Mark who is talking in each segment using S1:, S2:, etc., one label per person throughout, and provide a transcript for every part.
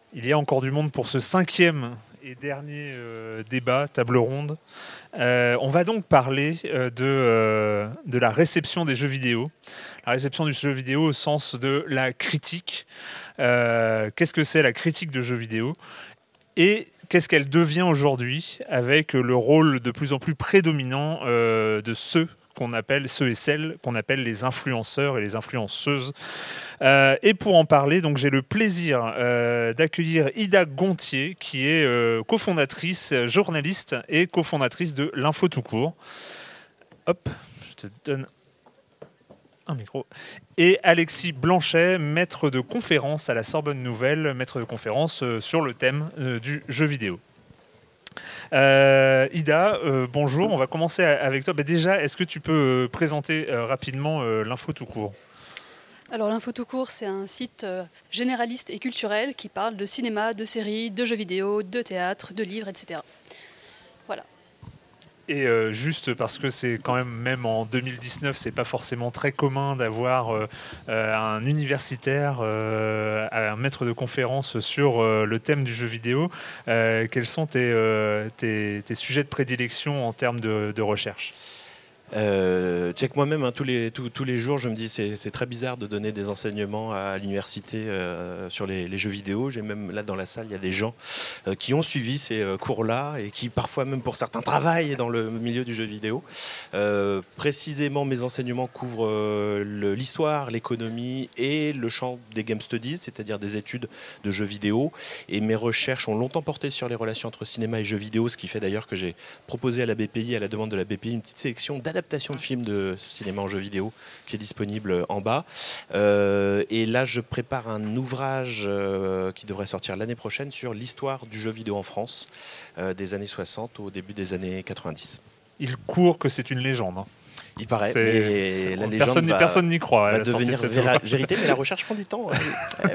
S1: Il y a encore du monde pour ce 5e et dernier débat, table ronde. On va donc parler de la réception des jeux vidéo. La réception du jeu vidéo au sens de la critique. Qu'est-ce que c'est la critique de jeux vidéo ? Et qu'est-ce qu'elle devient aujourd'hui avec le rôle de plus en plus prédominant de ceux et celles qu'on appelle les influenceurs et les influenceuses. Et pour en parler, donc, j'ai le plaisir d'accueillir Ida Gontier, qui est cofondatrice, journaliste et cofondatrice de l'Info Tout Court. Hop, je te donne un micro. Et Alexis Blanchet, maître de conférence à la Sorbonne Nouvelle, maître de conférence sur le thème du jeu vidéo. Ida, bonjour, on va commencer avec toi. Déjà, est-ce que tu peux présenter rapidement l'Info Tout Court ?
S2: Alors l'Info Tout Court, c'est un site généraliste et culturel qui parle de cinéma, de séries, de jeux vidéo, de théâtre, de livres, etc. Voilà.
S1: Et juste parce que c'est quand même en 2019, c'est pas forcément très commun d'avoir un universitaire, un maître de conférence sur le thème du jeu vidéo. Quels sont tes sujets de prédilection en termes de recherche ?
S3: Check moi-même tous les jours je me dis c'est très bizarre de donner des enseignements à l'université sur les jeux vidéo. J'ai même là dans la salle il y a des gens qui ont suivi ces cours-là et qui parfois même pour certains travaillent dans le milieu du jeu vidéo. Précisément mes enseignements couvrent l'histoire, l'économie et le champ des game studies, c'est-à-dire des études de jeux vidéo, et mes recherches ont longtemps porté sur les relations entre cinéma et jeux vidéo, ce qui fait d'ailleurs que j'ai proposé à la BPI, à la demande de la BPI, une petite sélection d'adaptation de films de cinéma en jeu vidéo qui est disponible en bas. Et là, je prépare un ouvrage qui devrait sortir l'année prochaine sur l'histoire du jeu vidéo en France des années 60 au début des années 90.
S1: Il court que c'est une légende.
S3: Il paraît, mais la légende
S1: personne n'y croit.
S3: Va devenir vérité, mais la recherche prend du temps. Oui.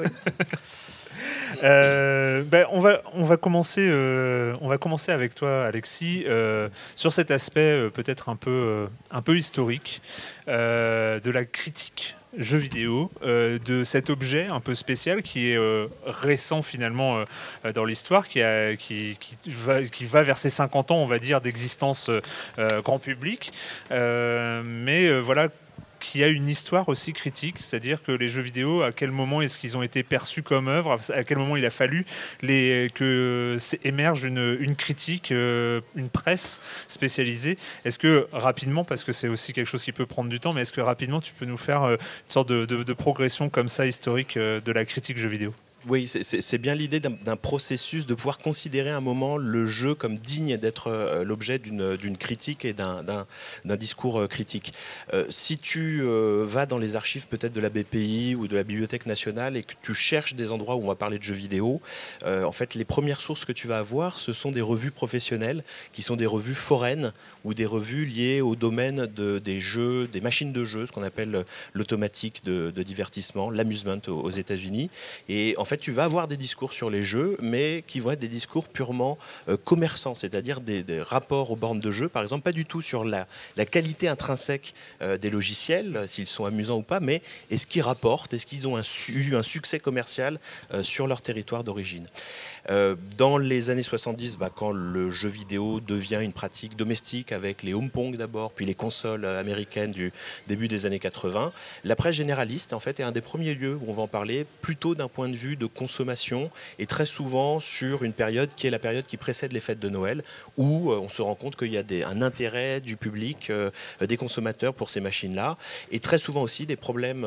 S1: On va commencer avec toi, Alexis, sur cet aspect peut-être un peu historique de la critique jeu vidéo, de cet objet un peu spécial qui est récent finalement dans l'histoire, qui va vers ses 50 ans, on va dire, d'existence grand public, mais voilà, qui a une histoire aussi critique, c'est-à-dire que les jeux vidéo, à quel moment est-ce qu'ils ont été perçus comme œuvre, à quel moment il a fallu que émerge une critique, une presse spécialisée. Est-ce que rapidement, parce que c'est aussi quelque chose qui peut prendre du temps, mais est-ce que rapidement tu peux nous faire une sorte de progression comme ça historique de la critique jeux vidéo ?
S3: Oui, c'est bien l'idée d'un processus, de pouvoir considérer un moment le jeu comme digne d'être l'objet d'une critique et d'un discours critique. Si tu vas dans les archives peut-être de la BPI ou de la Bibliothèque nationale et que tu cherches des endroits où on va parler de jeux vidéo, en fait, les premières sources que tu vas avoir, ce sont des revues professionnelles qui sont des revues foraines ou des revues liées au domaine des jeux, des machines de jeux, ce qu'on appelle l'automatique de divertissement, l'amusement aux États-Unis. Et en fait, tu vas avoir des discours sur les jeux, mais qui vont être des discours purement commerçants, c'est-à-dire des rapports aux bornes de jeu, par exemple, pas du tout sur la qualité intrinsèque des logiciels, s'ils sont amusants ou pas, mais est-ce qu'ils rapportent, est-ce qu'ils ont eu un succès commercial sur leur territoire d'origine. Dans les années 70, quand le jeu vidéo devient une pratique domestique avec les home pong d'abord, puis les consoles américaines du début des années 80, la presse généraliste en fait est un des premiers lieux où on va en parler plutôt d'un point de vue de consommation et très souvent sur une période qui est la période qui précède les fêtes de Noël où on se rend compte qu'il y a un intérêt du public, des consommateurs pour ces machines-là et très souvent aussi des problèmes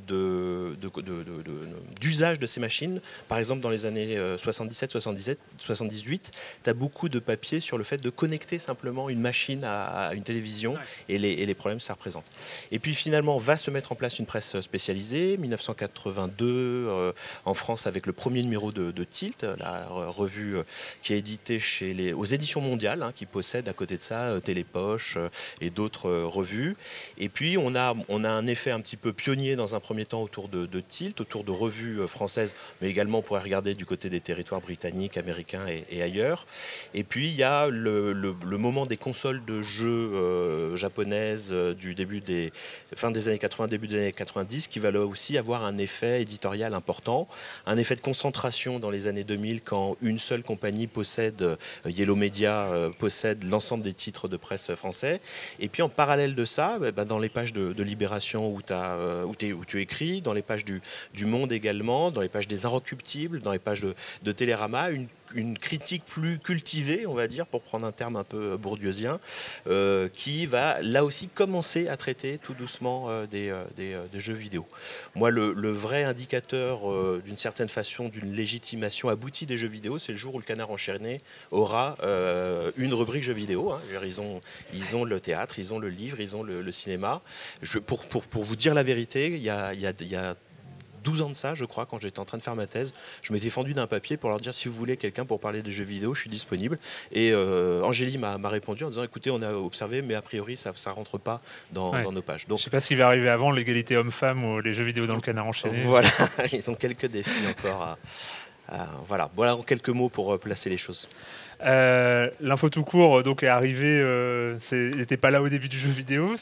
S3: d'usage de ces machines. Par exemple, dans les années 77, 78, tu as beaucoup de papiers sur le fait de connecter simplement une machine à une télévision et les problèmes que ça représente. Et puis finalement, va se mettre en place une presse spécialisée, 1982 en France avec le premier numéro de Tilt, la revue qui est éditée aux éditions mondiales, qui possède à côté de ça Télépoche et d'autres revues. Et puis on a un effet un petit peu pionnier dans un premier temps autour de Tilt, autour de revues françaises, mais également on pourrait regarder du côté des territoires britanniques, américains et ailleurs. Et puis il y a le moment des consoles de jeux japonaises du fin des années 80, début des années 90, qui va là aussi avoir un effet éditorial important, un un effet de concentration dans les années 2000 quand une seule compagnie possède, Yellow Media possède l'ensemble des titres de presse français. Et puis en parallèle de ça, dans les pages de Libération où tu écris, dans les pages du Monde également, dans les pages des Inrecuptibles, dans les pages de Télérama, une critique plus cultivée, on va dire, pour prendre un terme un peu bourdieusien, qui va là aussi commencer à traiter tout doucement des jeux vidéo. Moi, le vrai indicateur, d'une certaine façon, d'une légitimation aboutie des jeux vidéo, c'est le jour où le Canard enchaîné aura une rubrique jeux vidéo. Hein. Ils ont le théâtre, ils ont le livre, ils ont le cinéma. Pour vous dire la vérité, il y a 12 ans de ça, je crois, quand j'étais en train de faire ma thèse, je m'étais fendu d'un papier pour leur dire si vous voulez quelqu'un pour parler des jeux vidéo, je suis disponible. Et Angélie m'a répondu en disant écoutez, on a observé, mais a priori, ça ne rentre pas dans nos pages. Donc,
S1: je ne sais pas ce qui va arriver avant, l'égalité homme-femme ou les jeux vidéo dans le Canard enchaîné.
S3: Voilà, ils ont quelques défis encore voilà en quelques mots pour placer les choses.
S1: L'info tout court donc est arrivé, il n'était pas là au début du jeu vidéo,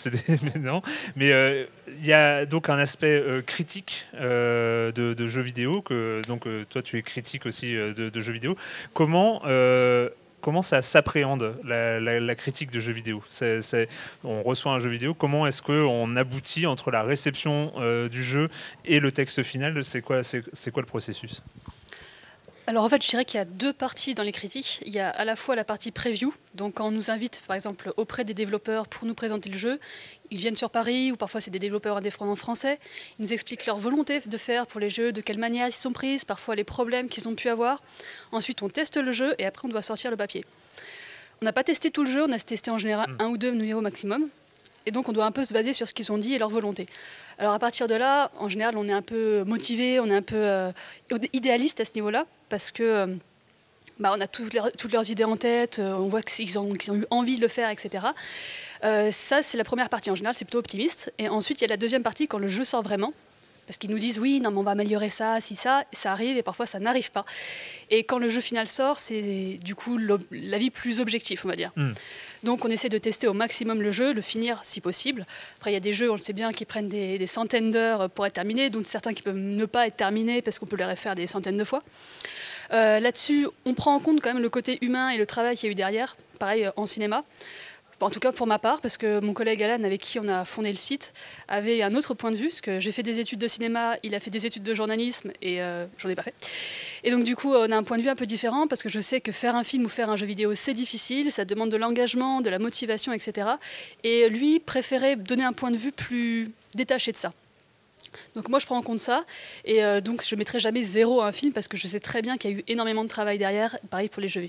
S1: mais il y a donc un aspect critique de jeux vidéo, donc toi tu es critique aussi de jeux vidéo. Comment ça s'appréhende la critique de jeux vidéo? On reçoit un jeu vidéo, comment est-ce qu'on aboutit entre la réception du jeu et le texte final? C'est quoi le processus?
S2: Alors en fait, je dirais qu'il y a deux parties dans les critiques. Il y a à la fois la partie preview, donc quand on nous invite par exemple auprès des développeurs pour nous présenter le jeu, ils viennent sur Paris ou parfois c'est des développeurs indépendants français, ils nous expliquent leur volonté de faire pour les jeux, de quelle manière ils sont prises, parfois les problèmes qu'ils ont pu avoir. Ensuite on teste le jeu et après on doit sortir le papier. On n'a pas testé tout le jeu, on a testé en général 1 ou 2 numéros maximum. Et donc, on doit un peu se baser sur ce qu'ils ont dit et leur volonté. Alors, à partir de là, en général, on est un peu motivé, on est un peu idéaliste à ce niveau-là, parce que on a toutes leurs idées en tête, on voit qu'ils ont eu envie de le faire, etc. Ça, c'est la première partie. En général, c'est plutôt optimiste. Et ensuite, il y a la deuxième partie, quand le jeu sort vraiment. Parce qu'ils nous disent, oui, non, mais on va améliorer ça, si ça arrive, et parfois ça n'arrive pas. Et quand le jeu final sort, c'est du coup l'avis plus objectif, on va dire. Donc on essaie de tester au maximum le jeu, le finir si possible. Après, il y a des jeux, on le sait bien, qui prennent des centaines d'heures pour être terminés, donc certains qui peuvent ne pas être terminés parce qu'on peut les refaire des centaines de fois. Là-dessus, on prend en compte quand même le côté humain et le travail qu'il y a eu derrière, pareil en cinéma. En tout cas pour ma part, parce que mon collègue Alan, avec qui on a fondé le site, avait un autre point de vue, parce que j'ai fait des études de cinéma, il a fait des études de journalisme, et j'en ai pas fait. Et donc du coup, on a un point de vue un peu différent, parce que je sais que faire un film ou faire un jeu vidéo, c'est difficile, ça demande de l'engagement, de la motivation, etc. Et lui préférait donner un point de vue plus détaché de ça. Donc moi je prends en compte ça, et donc je ne mettrai jamais 0 à un film, parce que je sais très bien qu'il y a eu énormément de travail derrière, pareil pour les jeux.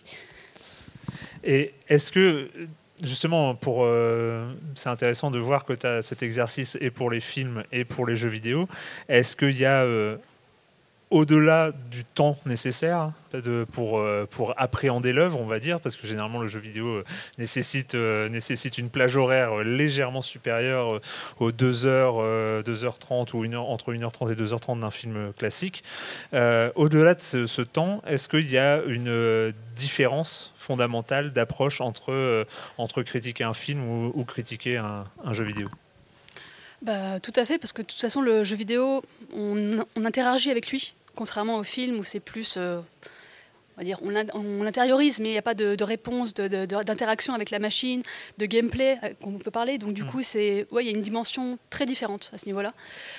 S1: Et est-ce que... Justement, c'est intéressant de voir que tu as cet exercice et pour les films et pour les jeux vidéo. Est-ce qu'il y a, au-delà du temps nécessaire pour appréhender l'œuvre, on va dire, parce que généralement le jeu vidéo nécessite une plage horaire légèrement supérieure aux 2h, 2h30 ou entre 1h30 et 2h30 d'un film classique. Au-delà de ce temps, est-ce qu'il y a une différence fondamentale d'approche entre critiquer un film ou critiquer un jeu vidéo?
S2: Tout à fait, parce que de toute façon, le jeu vidéo, on interagit avec lui, contrairement au film où c'est plus, on va dire, on l'intériorise, mais il n'y a pas de réponse, d'interaction avec la machine, de gameplay qu'on peut parler. Donc du coup, il y a une dimension très différente à ce niveau-là.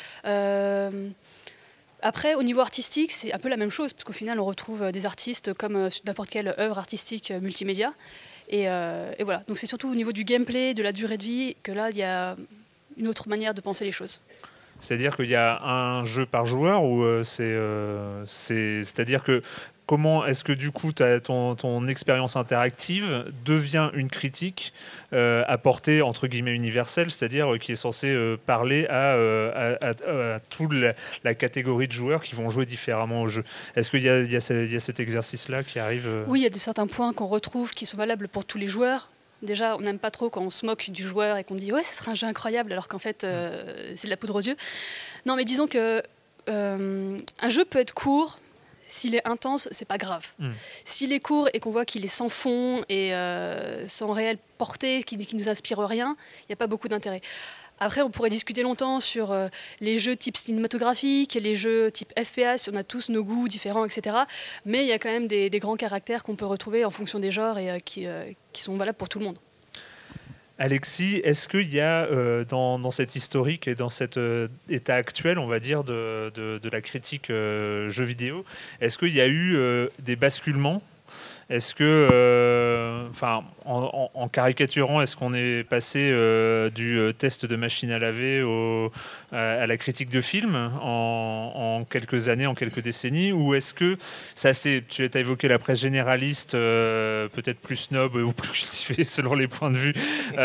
S2: Après, au niveau artistique, c'est un peu la même chose, parce qu'au final, on retrouve des artistes comme n'importe quelle œuvre artistique multimédia. Et voilà, donc c'est surtout au niveau du gameplay, de la durée de vie, que là, il y a une autre manière de penser les choses.
S1: C'est-à-dire qu'il y a un jeu par joueur ou c'est-à-dire que comment est-ce que du coup ton expérience interactive devient une critique à portée entre guillemets universelle, c'est-à-dire qui est censée parler à toute la catégorie de joueurs qui vont jouer différemment au jeu. Est-ce qu'il y a cet exercice-là qui arrive
S2: Oui, il y a certains points qu'on retrouve qui sont valables pour tous les joueurs. Déjà, on n'aime pas trop quand on se moque du joueur et qu'on dit « ouais, ce sera un jeu incroyable » alors qu'en fait, c'est de la poudre aux yeux. Non, mais disons que un jeu peut être court. S'il est intense, c'est pas grave. S'il est court et qu'on voit qu'il est sans fond et sans réelle portée, qui nous inspire rien, il n'y a pas beaucoup d'intérêt. Après, on pourrait discuter longtemps sur les jeux type cinématographique, les jeux type FPS, on a tous nos goûts différents, etc. Mais il y a quand même des grands caractères qu'on peut retrouver en fonction des genres et qui sont valables pour tout le monde.
S1: Alexis, est-ce qu'il y a dans cette historique et dans cet état actuel, on va dire, de la critique jeux vidéo, est-ce qu'il y a eu des basculements ? Est-ce que, en caricaturant, est-ce qu'on est passé du test de machine à laver à la critique de film en quelques années, en quelques décennies, ou est-ce que tu as évoqué la presse généraliste, peut-être plus snob ou plus cultivée selon les points de vue,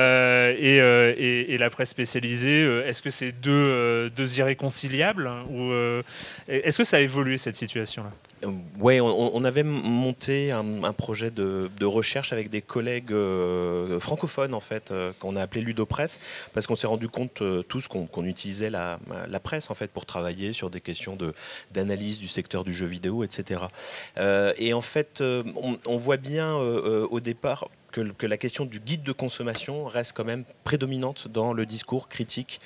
S1: et la presse spécialisée, est-ce que c'est deux irréconciliables, ou est-ce que ça a évolué cette situation-là ?
S3: Oui, on avait monté un projet de recherche avec des collègues francophones en fait, qu'on a appelé Ludopresse, parce qu'on s'est rendu compte tous qu'on utilisait la presse en fait pour travailler sur des questions d'analyse du secteur du jeu vidéo, etc. Et en fait, on voit bien au départ que la question du guide de consommation reste quand même prédominante dans le discours critique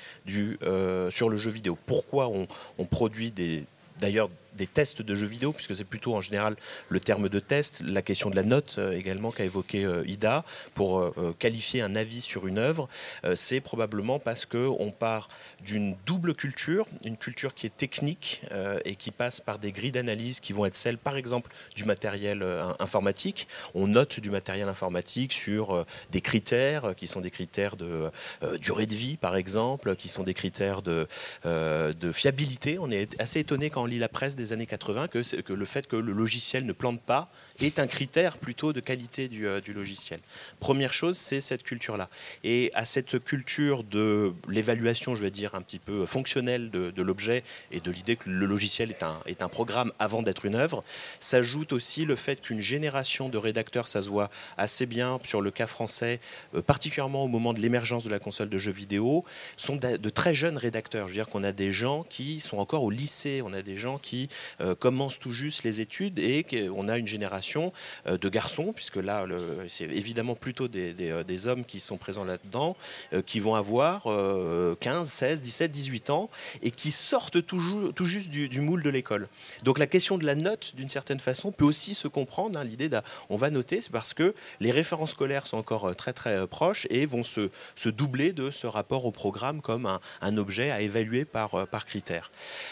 S3: sur le jeu vidéo. Pourquoi on produit d'ailleurs des tests de jeux vidéo, puisque c'est plutôt en général le terme de test, la question de la note également qu'a évoqué Ida, pour qualifier un avis sur une œuvre, c'est probablement parce qu'on part d'une double culture, une culture qui est technique et qui passe par des grilles d'analyse qui vont être celles, par exemple, du matériel informatique. On note du matériel informatique sur des critères qui sont des critères de durée de vie, par exemple, qui sont des critères de fiabilité. On est assez étonné quand on lit la presse des années 80 que le fait que le logiciel ne plante pas est un critère plutôt de qualité du logiciel. Première chose, c'est cette culture-là. Et à cette culture de l'évaluation, je vais dire, un petit peu fonctionnelle de l'objet et de l'idée que le logiciel est un programme avant d'être une œuvre, s'ajoute aussi le fait qu'une génération de rédacteurs, ça se voit assez bien sur le cas français, particulièrement au moment de l'émergence de la console de jeux vidéo, sont de très jeunes rédacteurs. Je veux dire qu'on a des gens qui sont encore au lycée, on a des gens qui commencent tout juste les études et qu'on a une génération de garçons, puisque là, c'est évidemment plutôt des hommes qui sont présents là-dedans, qui vont avoir 15, 16, 17, 18 ans et qui sortent tout juste du moule de l'école. Donc la question de la note, d'une certaine façon, peut aussi se comprendre. L'idée on va noter, c'est parce que les références scolaires sont encore très très proches et vont se doubler de ce rapport au programme comme un objet à évaluer par critère.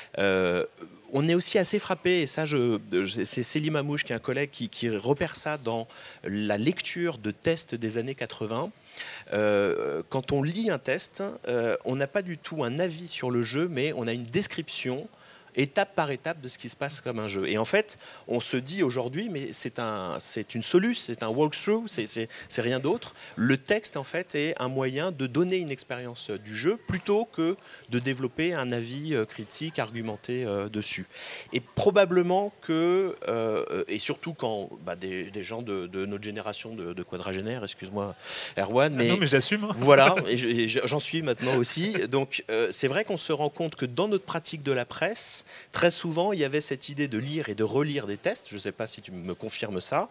S3: On est aussi assez frappé, et ça, c'est Céline Mamouche, qui est un collègue qui repère ça dans la lecture de tests des années 80. Quand on lit un test, on n'a pas du tout un avis sur le jeu, mais on a une description étape par étape de ce qui se passe comme un jeu. Et en fait, on se dit aujourd'hui, mais c'est une soluce, c'est un walkthrough, c'est rien d'autre. Le texte, en fait, est un moyen de donner une expérience du jeu plutôt que de développer un avis critique, argumenté dessus. Et probablement que, et surtout quand des gens de notre génération de quadragénaires, excuse-moi Erwan, mais,
S1: non, mais j'assume.
S3: Voilà, et j'en suis maintenant aussi. Donc c'est vrai qu'on se rend compte que dans notre pratique de la presse, très souvent, il y avait cette idée de lire et de relire des tests, je ne sais pas si tu me confirmes ça,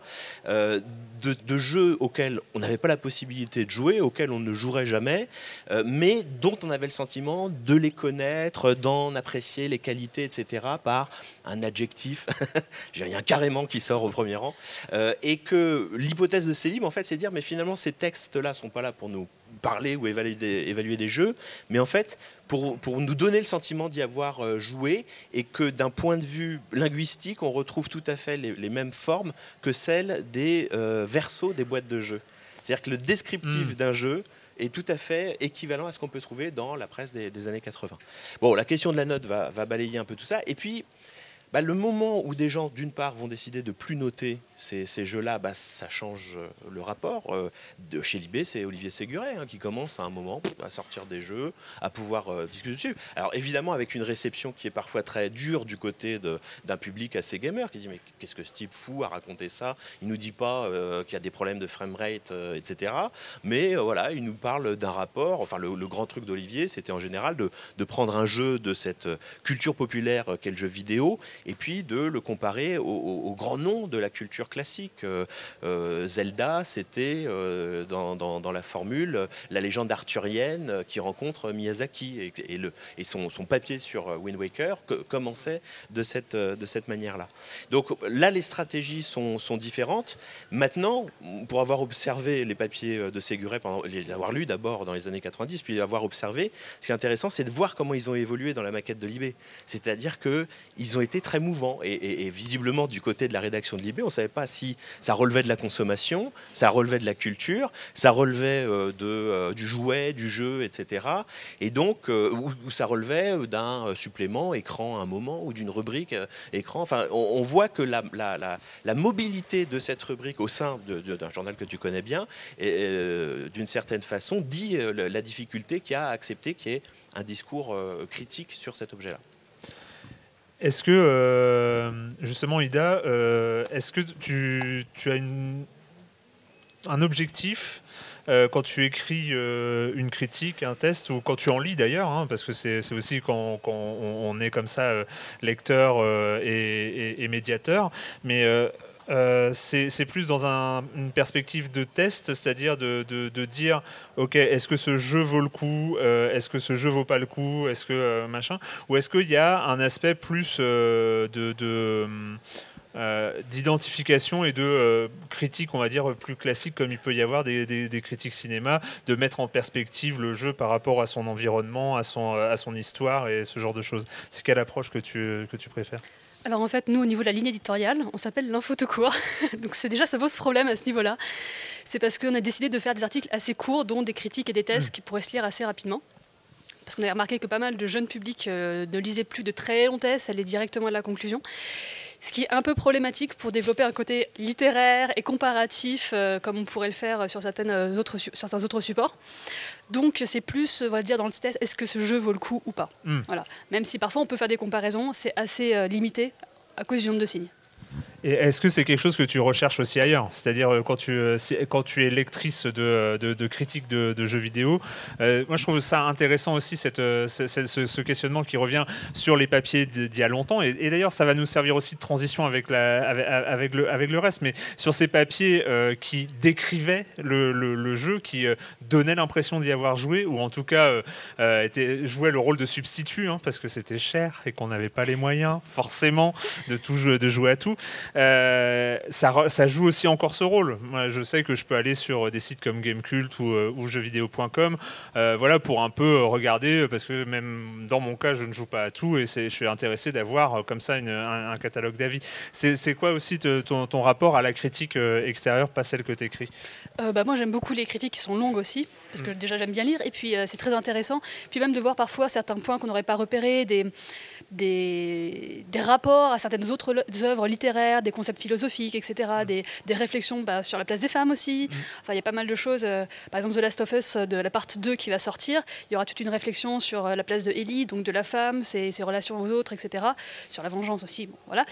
S3: de jeux auxquels on n'avait pas la possibilité de jouer, auxquels on ne jouerait jamais, mais dont on avait le sentiment de les connaître, d'en apprécier les qualités, etc., par un adjectif, j'ai rien carrément qui sort au premier rang, et que l'hypothèse de Selim, en fait, c'est de dire, mais finalement, ces textes-là ne sont pas là pour nous parler ou évaluer des jeux, mais en fait, pour nous donner le sentiment d'y avoir joué, et que d'un point de vue linguistique, on retrouve tout à fait les mêmes formes que celles des versos des boîtes de jeux. C'est-à-dire que le descriptif d'un jeu est tout à fait équivalent à ce qu'on peut trouver dans la presse des années 80. Bon, la question de la note va balayer un peu tout ça, et puis le moment où des gens, d'une part, vont décider de plus noter ces jeux-là, ça change le rapport. Chez Libé, c'est Olivier Séguret qui commence à un moment à sortir des jeux, à pouvoir discuter dessus. Alors évidemment, avec une réception qui est parfois très dure du côté d'un public assez gamer, qui dit mais qu'est-ce que ce type fou à raconter ça? Il nous dit pas qu'il y a des problèmes de framerate, etc. Mais voilà, il nous parle d'un rapport. Enfin, le grand truc d'Olivier, c'était en général de prendre un jeu de cette culture populaire qu'est le jeu vidéo, et puis de le comparer aux grands noms de la culture classique. Zelda, c'était dans la formule la légende arthurienne qui rencontre Miyazaki, et son papier sur Wind Waker commençait de cette manière-là. Donc là, les stratégies sont différentes. Maintenant, pour avoir observé les papiers de Séguret, les avoir lus d'abord dans les années 90, puis avoir observé, ce qui est intéressant, c'est de voir comment ils ont évolué dans la maquette de Libé. C'est-à-dire qu'ils ont été très mouvants. Et visiblement, du côté de la rédaction de Libé, on ne savait pas si ça relevait de la consommation, ça relevait de la culture, ça relevait du jouet, du jeu, etc. Et donc, où ça relevait d'un supplément écran à un moment ou d'une rubrique écran. Enfin, on voit que la mobilité de cette rubrique au sein d'un journal que tu connais bien, d'une certaine façon, dit la difficulté qu'il y a à accepter qu'il y ait un discours critique sur cet objet-là.
S1: Est-ce que, justement, Ida, est-ce que tu as un objectif quand tu écris une critique, un test, ou quand tu en lis d'ailleurs, hein, parce que c'est aussi quand on est comme ça lecteur et médiateur, mais c'est plus dans une perspective de test, c'est-à-dire de dire ok, est-ce que ce jeu vaut le coup, est-ce que ce jeu vaut pas le coup, est-ce que machin, ou est-ce qu'il y a un aspect plus d'identification et de critique, on va dire, plus classique, comme il peut y avoir des critiques cinéma, de mettre en perspective le jeu par rapport à son environnement, à son histoire et ce genre de choses. C'est quelle approche que tu préfères ?
S2: Alors en fait, nous, au niveau de la ligne éditoriale, on s'appelle l'info tout court. Donc ça pose problème à ce niveau-là. C'est parce qu'on a décidé de faire des articles assez courts, dont des critiques et des tests qui pourraient se lire assez rapidement. Parce qu'on avait remarqué que pas mal de jeunes publics ne lisaient plus de très longs tests, allaient directement à la conclusion. Ce qui est un peu problématique pour développer un côté littéraire et comparatif, comme on pourrait le faire sur certains autres supports. Donc c'est plus, on va dire, dans le test, est-ce que ce jeu vaut le coup ou pas. Voilà. Même si parfois on peut faire des comparaisons, c'est assez limité à cause du nombre de signes.
S1: Et est-ce que c'est quelque chose que tu recherches aussi ailleurs ? C'est-à-dire quand tu es lectrice de critiques de jeux vidéo, moi je trouve ça intéressant aussi ce questionnement qui revient sur les papiers d'il y a longtemps. Et d'ailleurs ça va nous servir aussi de transition avec le reste. Mais sur ces papiers qui décrivaient le jeu, qui donnaient l'impression d'y avoir joué, ou en tout cas jouaient le rôle de substitut, hein, parce que c'était cher et qu'on n'avait pas les moyens forcément de jouer à tout. Ça joue aussi encore ce rôle. Moi, je sais que je peux aller sur des sites comme Gamecult ou jeuxvideo.com pour un peu regarder, parce que même dans mon cas je ne joue pas à tout et je suis intéressé d'avoir comme ça un catalogue d'avis. C'est quoi aussi ton rapport à la critique extérieure, pas celle que tu écris ?
S2: Moi j'aime beaucoup les critiques qui sont longues aussi, parce que déjà j'aime bien lire, et puis c'est très intéressant, puis même de voir parfois certains points qu'on n'aurait pas repérés, des rapports à certaines autres œuvres littéraires, des concepts philosophiques, etc., des réflexions sur la place des femmes aussi. Enfin, il y a pas mal de choses. Par exemple, The Last of Us, de la part 2 qui va sortir, il y aura toute une réflexion sur la place de Ellie, donc de la femme, ses relations aux autres, etc., sur la vengeance aussi. Bon, voilà.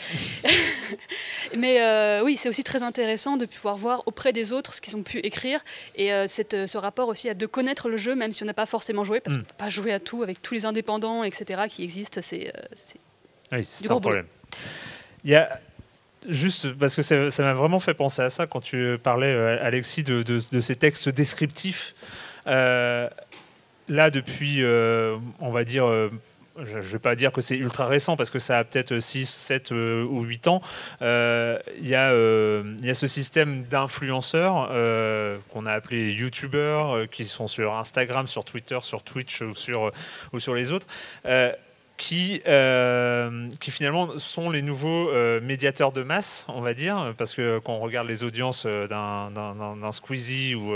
S2: Mais oui, c'est aussi très intéressant de pouvoir voir auprès des autres ce qu'ils ont pu écrire, et ce rapport aussi à de connaître le jeu, même si on n'a pas forcément joué, parce qu'on ne peut pas jouer à tout avec tous les indépendants, etc., qui existent. C'est
S1: un problème. Il y a juste parce que ça m'a vraiment fait penser à ça quand tu parlais, Alexis, de ces textes descriptifs. Là, depuis, on va dire, je ne vais pas dire que c'est ultra récent parce que ça a peut-être 6, 7 ou 8 ans, il y a ce système d'influenceurs qu'on a appelé youtubeurs, qui sont sur Instagram, sur Twitter, sur Twitch ou sur les autres, qui finalement sont les nouveaux médiateurs de masse, on va dire, parce que quand on regarde les audiences d'un Squeezie ou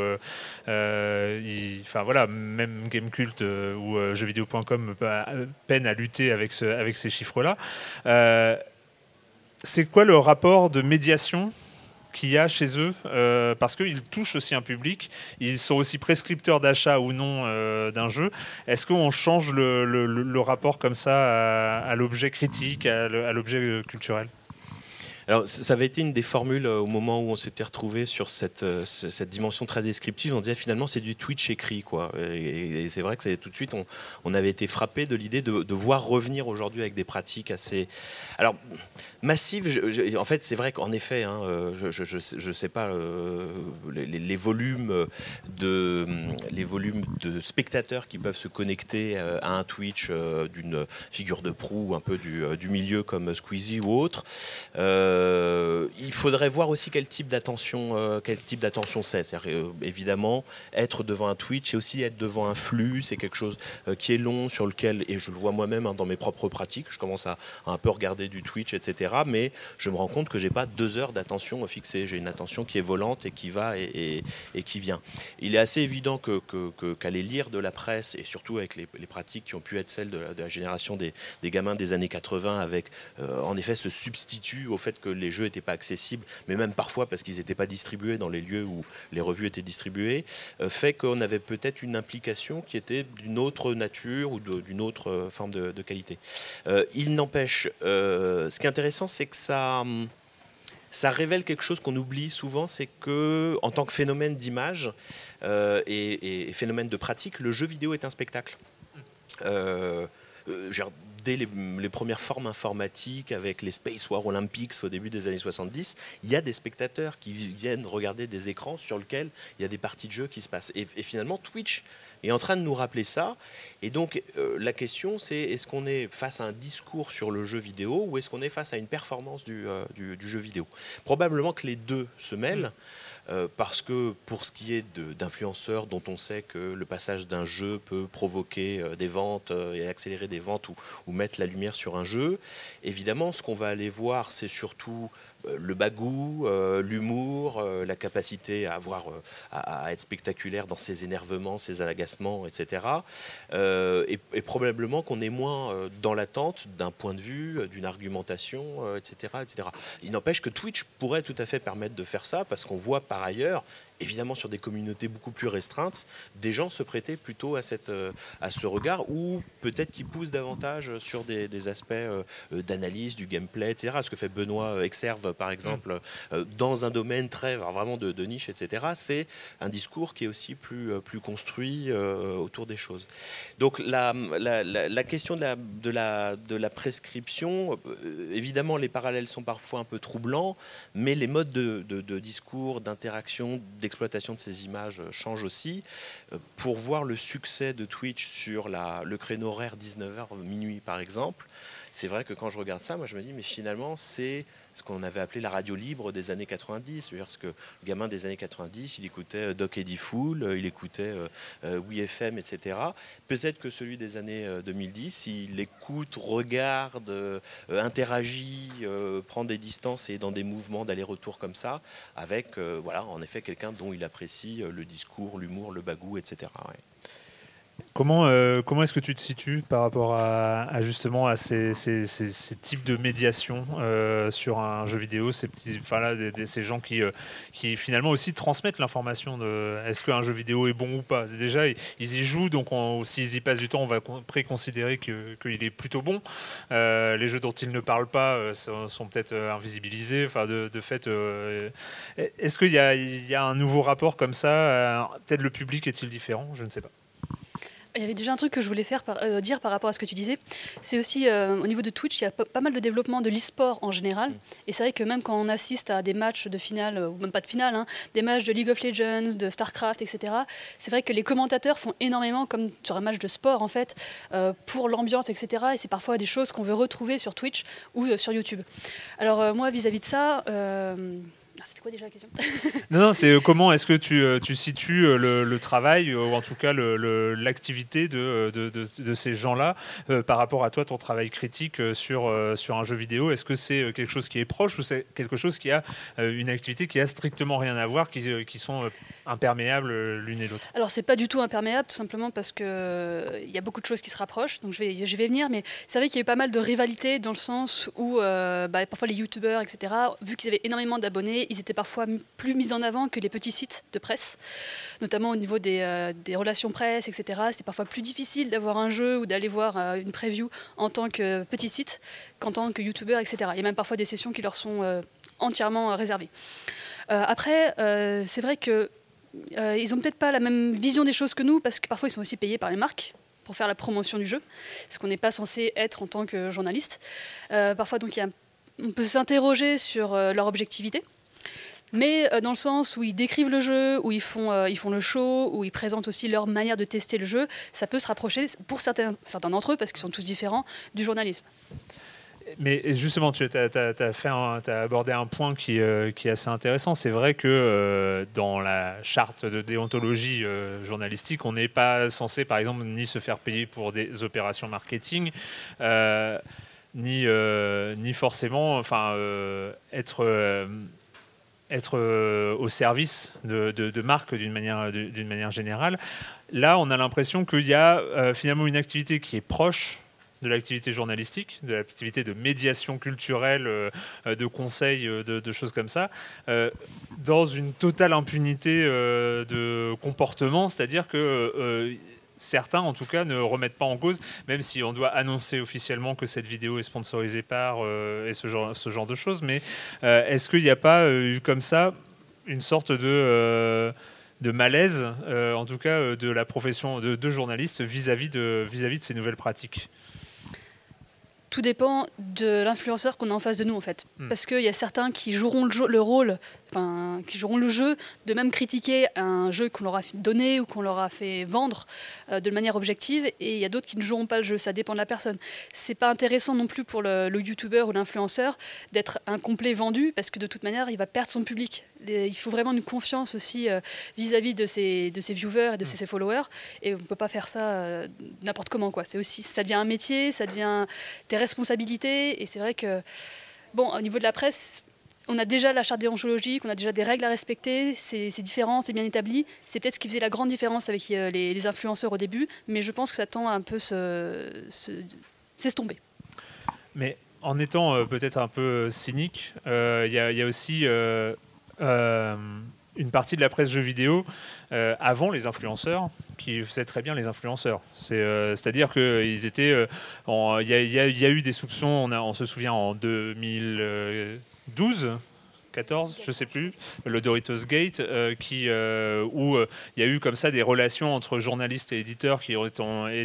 S1: même Gamecult ou jeuxvideo.com peine à lutter avec ces chiffres-là. C'est quoi le rapport de médiation qu'il y a chez eux, parce qu'ils touchent aussi un public, ils sont aussi prescripteurs d'achat ou non d'un jeu. Est-ce qu'on change le rapport comme ça à l'objet critique, à l'objet culturel ?
S3: Alors, ça avait été une des formules au moment où on s'était retrouvé sur cette dimension très descriptive. On disait finalement c'est du Twitch écrit, quoi. Et c'est vrai que tout de suite on avait été frappé de l'idée de voir revenir aujourd'hui avec des pratiques assez, alors massives. En fait, c'est vrai qu'en effet, hein, je sais pas les volumes de spectateurs qui peuvent se connecter à un Twitch d'une figure de proue un peu du milieu comme Squeezie ou autre. Il faudrait voir aussi quel type d'attention c'est. C'est-à-dire, évidemment, être devant un Twitch et aussi être devant un flux, c'est quelque chose qui est long, sur lequel, et je le vois moi-même dans mes propres pratiques, je commence à un peu regarder du Twitch, etc. Mais je me rends compte que j'ai pas 2 heures d'attention fixée. J'ai une attention qui est volante et qui va et qui vient. Il est assez évident qu'aller lire de la presse, et surtout avec les pratiques qui ont pu être celles de la génération des gamins des années 80, avec en effet ce substitut au fait que les jeux n'étaient pas accessibles, mais même parfois parce qu'ils n'étaient pas distribués dans les lieux où les revues étaient distribuées, fait qu'on avait peut-être une implication qui était d'une autre nature ou d'une autre forme de qualité. Il n'empêche, ce qui est intéressant, c'est que ça révèle quelque chose qu'on oublie souvent, c'est que en tant que phénomène d'image et phénomène de pratique, le jeu vidéo est un spectacle. Dès les premières formes informatiques avec les Space War Olympics au début des années 70, il y a des spectateurs qui viennent regarder des écrans sur lesquels il y a des parties de jeu qui se passent. Et finalement, Twitch est en train de nous rappeler ça. Et donc, la question, c'est est-ce qu'on est face à un discours sur le jeu vidéo ou est-ce qu'on est face à une performance du jeu vidéo ? Probablement que les deux se mêlent. Parce que pour ce qui est d'influenceurs dont on sait que le passage d'un jeu peut provoquer des ventes et accélérer des ventes ou mettre la lumière sur un jeu, évidemment ce qu'on va aller voir c'est surtout le bagou, l'humour, la capacité à être spectaculaire dans ses énervements, ses agacements, etc. Et probablement qu'on est moins dans l'attente d'un point de vue, d'une argumentation, etc., etc. Il n'empêche que Twitch pourrait tout à fait permettre de faire ça parce qu'on voit par ailleurs, évidemment sur des communautés beaucoup plus restreintes, des gens se prêter plutôt à ce regard ou peut-être qu'ils poussent davantage sur des aspects d'analyse, du gameplay, etc. Ce que fait Benoît Exerve par exemple dans un domaine très vraiment de niche, etc. C'est un discours qui est aussi plus construit autour des choses. Donc la question de la prescription, évidemment les parallèles sont parfois un peu troublants, mais les modes de discours, d'interaction, d'exploitation de ces images changent aussi. Pour voir le succès de Twitch sur le créneau horaire 19h minuit par exemple, c'est vrai que quand je regarde ça, moi je me dis mais finalement c'est ce qu'on avait appelé la radio libre des années 90. C'est-à-dire que le gamin des années 90, il écoutait Doc Eddie Fool, il écoutait WeFM, etc. Peut-être que celui des années 2010, il écoute, regarde, interagit, prend des distances et dans des mouvements d'aller-retour comme ça, avec voilà, en effet quelqu'un dont il apprécie le discours, l'humour, le bagou, etc. Ouais.
S1: Comment est-ce que tu te situes par rapport à justement à ces types de médiation sur un jeu vidéo, ces gens qui finalement aussi transmettent l'information de est-ce qu'un jeu vidéo est bon ou pas. Déjà ils y jouent, donc s'ils y passent du temps, on va préconsidérer qu'il est plutôt bon. Les jeux dont ils ne parlent pas sont peut-être invisibilisés. Enfin, de fait, est-ce qu'il y a un nouveau rapport comme ça? Peut-être le public est-il différent? Je ne sais pas.
S2: Il y avait déjà un truc que je voulais dire par rapport à ce que tu disais. C'est aussi, au niveau de Twitch, il y a pas mal de développement de l'e-sport en général. Et c'est vrai que même quand on assiste à des matchs de finale, ou même pas de finale, hein, des matchs de League of Legends, de StarCraft, etc., c'est vrai que les commentateurs font énormément, comme sur un match de sport, en fait, pour l'ambiance, etc. Et c'est parfois des choses qu'on veut retrouver sur Twitch ou sur YouTube. Alors, moi, vis-à-vis de ça... C'était quoi déjà la question?
S1: Non, c'est comment est-ce que tu situes le travail, ou en tout cas l'activité de ces gens-là par rapport à toi, ton travail critique sur un jeu vidéo? Est-ce que c'est quelque chose qui est proche ou c'est quelque chose qui a une activité qui a strictement rien à voir, qui sont imperméables l'une et l'autre?
S2: Alors, c'est pas du tout imperméable, tout simplement parce qu'il y a beaucoup de choses qui se rapprochent, donc je vais venir, mais c'est vrai qu'il y a eu pas mal de rivalités dans le sens où parfois les youtubeurs, etc., vu qu'ils avaient énormément d'abonnés, ils étaient parfois plus mis en avant que les petits sites de presse, notamment au niveau des relations presse, etc. C'est parfois plus difficile d'avoir un jeu ou d'aller voir une preview en tant que petit site qu'en tant que youtubeur, etc. Il y a même parfois des sessions qui leur sont entièrement réservées. Après, c'est vrai que ils n'ont peut-être pas la même vision des choses que nous, parce que parfois ils sont aussi payés par les marques pour faire la promotion du jeu, ce qu'on n'est pas censé être en tant que journaliste. Parfois, donc, on peut s'interroger sur leur objectivité, mais dans le sens où ils décrivent le jeu, où ils font le show, où ils présentent aussi leur manière de tester le jeu, ça peut se rapprocher, pour certains d'entre eux, parce qu'ils sont tous différents, du journalisme.
S1: Mais justement, tu as abordé un point qui est assez intéressant. C'est vrai que dans la charte de déontologie journalistique, on n'est pas censé, par exemple, ni se faire payer pour des opérations marketing, ni forcément être au service de marques d'une manière générale. Là, on a l'impression qu'il y a finalement une activité qui est proche de l'activité journalistique, de l'activité de médiation culturelle, de conseils, de choses comme ça, dans une totale impunité de comportement, c'est-à-dire que certains, en tout cas, ne remettent pas en cause, même si on doit annoncer officiellement que cette vidéo est sponsorisée par et ce genre de choses. Mais est-ce qu'il n'y a pas eu comme ça une sorte de malaise, en tout cas de la profession de journaliste vis-à-vis de ces nouvelles pratiques ?
S2: Tout dépend de l'influenceur qu'on a en face de nous, en fait. Parce qu'il y a certains qui joueront le rôle, qui joueront le jeu, de même critiquer un jeu qu'on leur a donné ou qu'on leur a fait vendre de manière objective, et il y a d'autres qui ne joueront pas le jeu. Ça dépend de la personne. C'est pas intéressant non plus pour le youtubeur ou l'influenceur d'être un complet vendu, parce que de toute manière, il va perdre son public. Il faut vraiment une confiance aussi vis-à-vis de ses viewers et de ses followers, et on ne peut pas faire ça n'importe comment, quoi. C'est aussi, ça devient un métier, ça devient des responsabilités, et c'est vrai que, bon, au niveau de la presse, on a déjà la charte déontologique, on a déjà des règles à respecter, c'est différent, c'est bien établi. C'est peut-être ce qui faisait la grande différence avec les influenceurs au début, mais je pense que ça tend à un peu s'estomper.
S1: Mais en étant peut-être un peu cynique, il y a aussi une partie de la presse jeux vidéo avant les influenceurs qui faisaient très bien les influenceurs. C'est-à-dire qu'ils étaient... Il y a eu des soupçons, on se souvient en 2012... 14, je sais plus, le Doritos Gate, où il y a eu comme ça des relations entre journalistes et éditeurs qui ont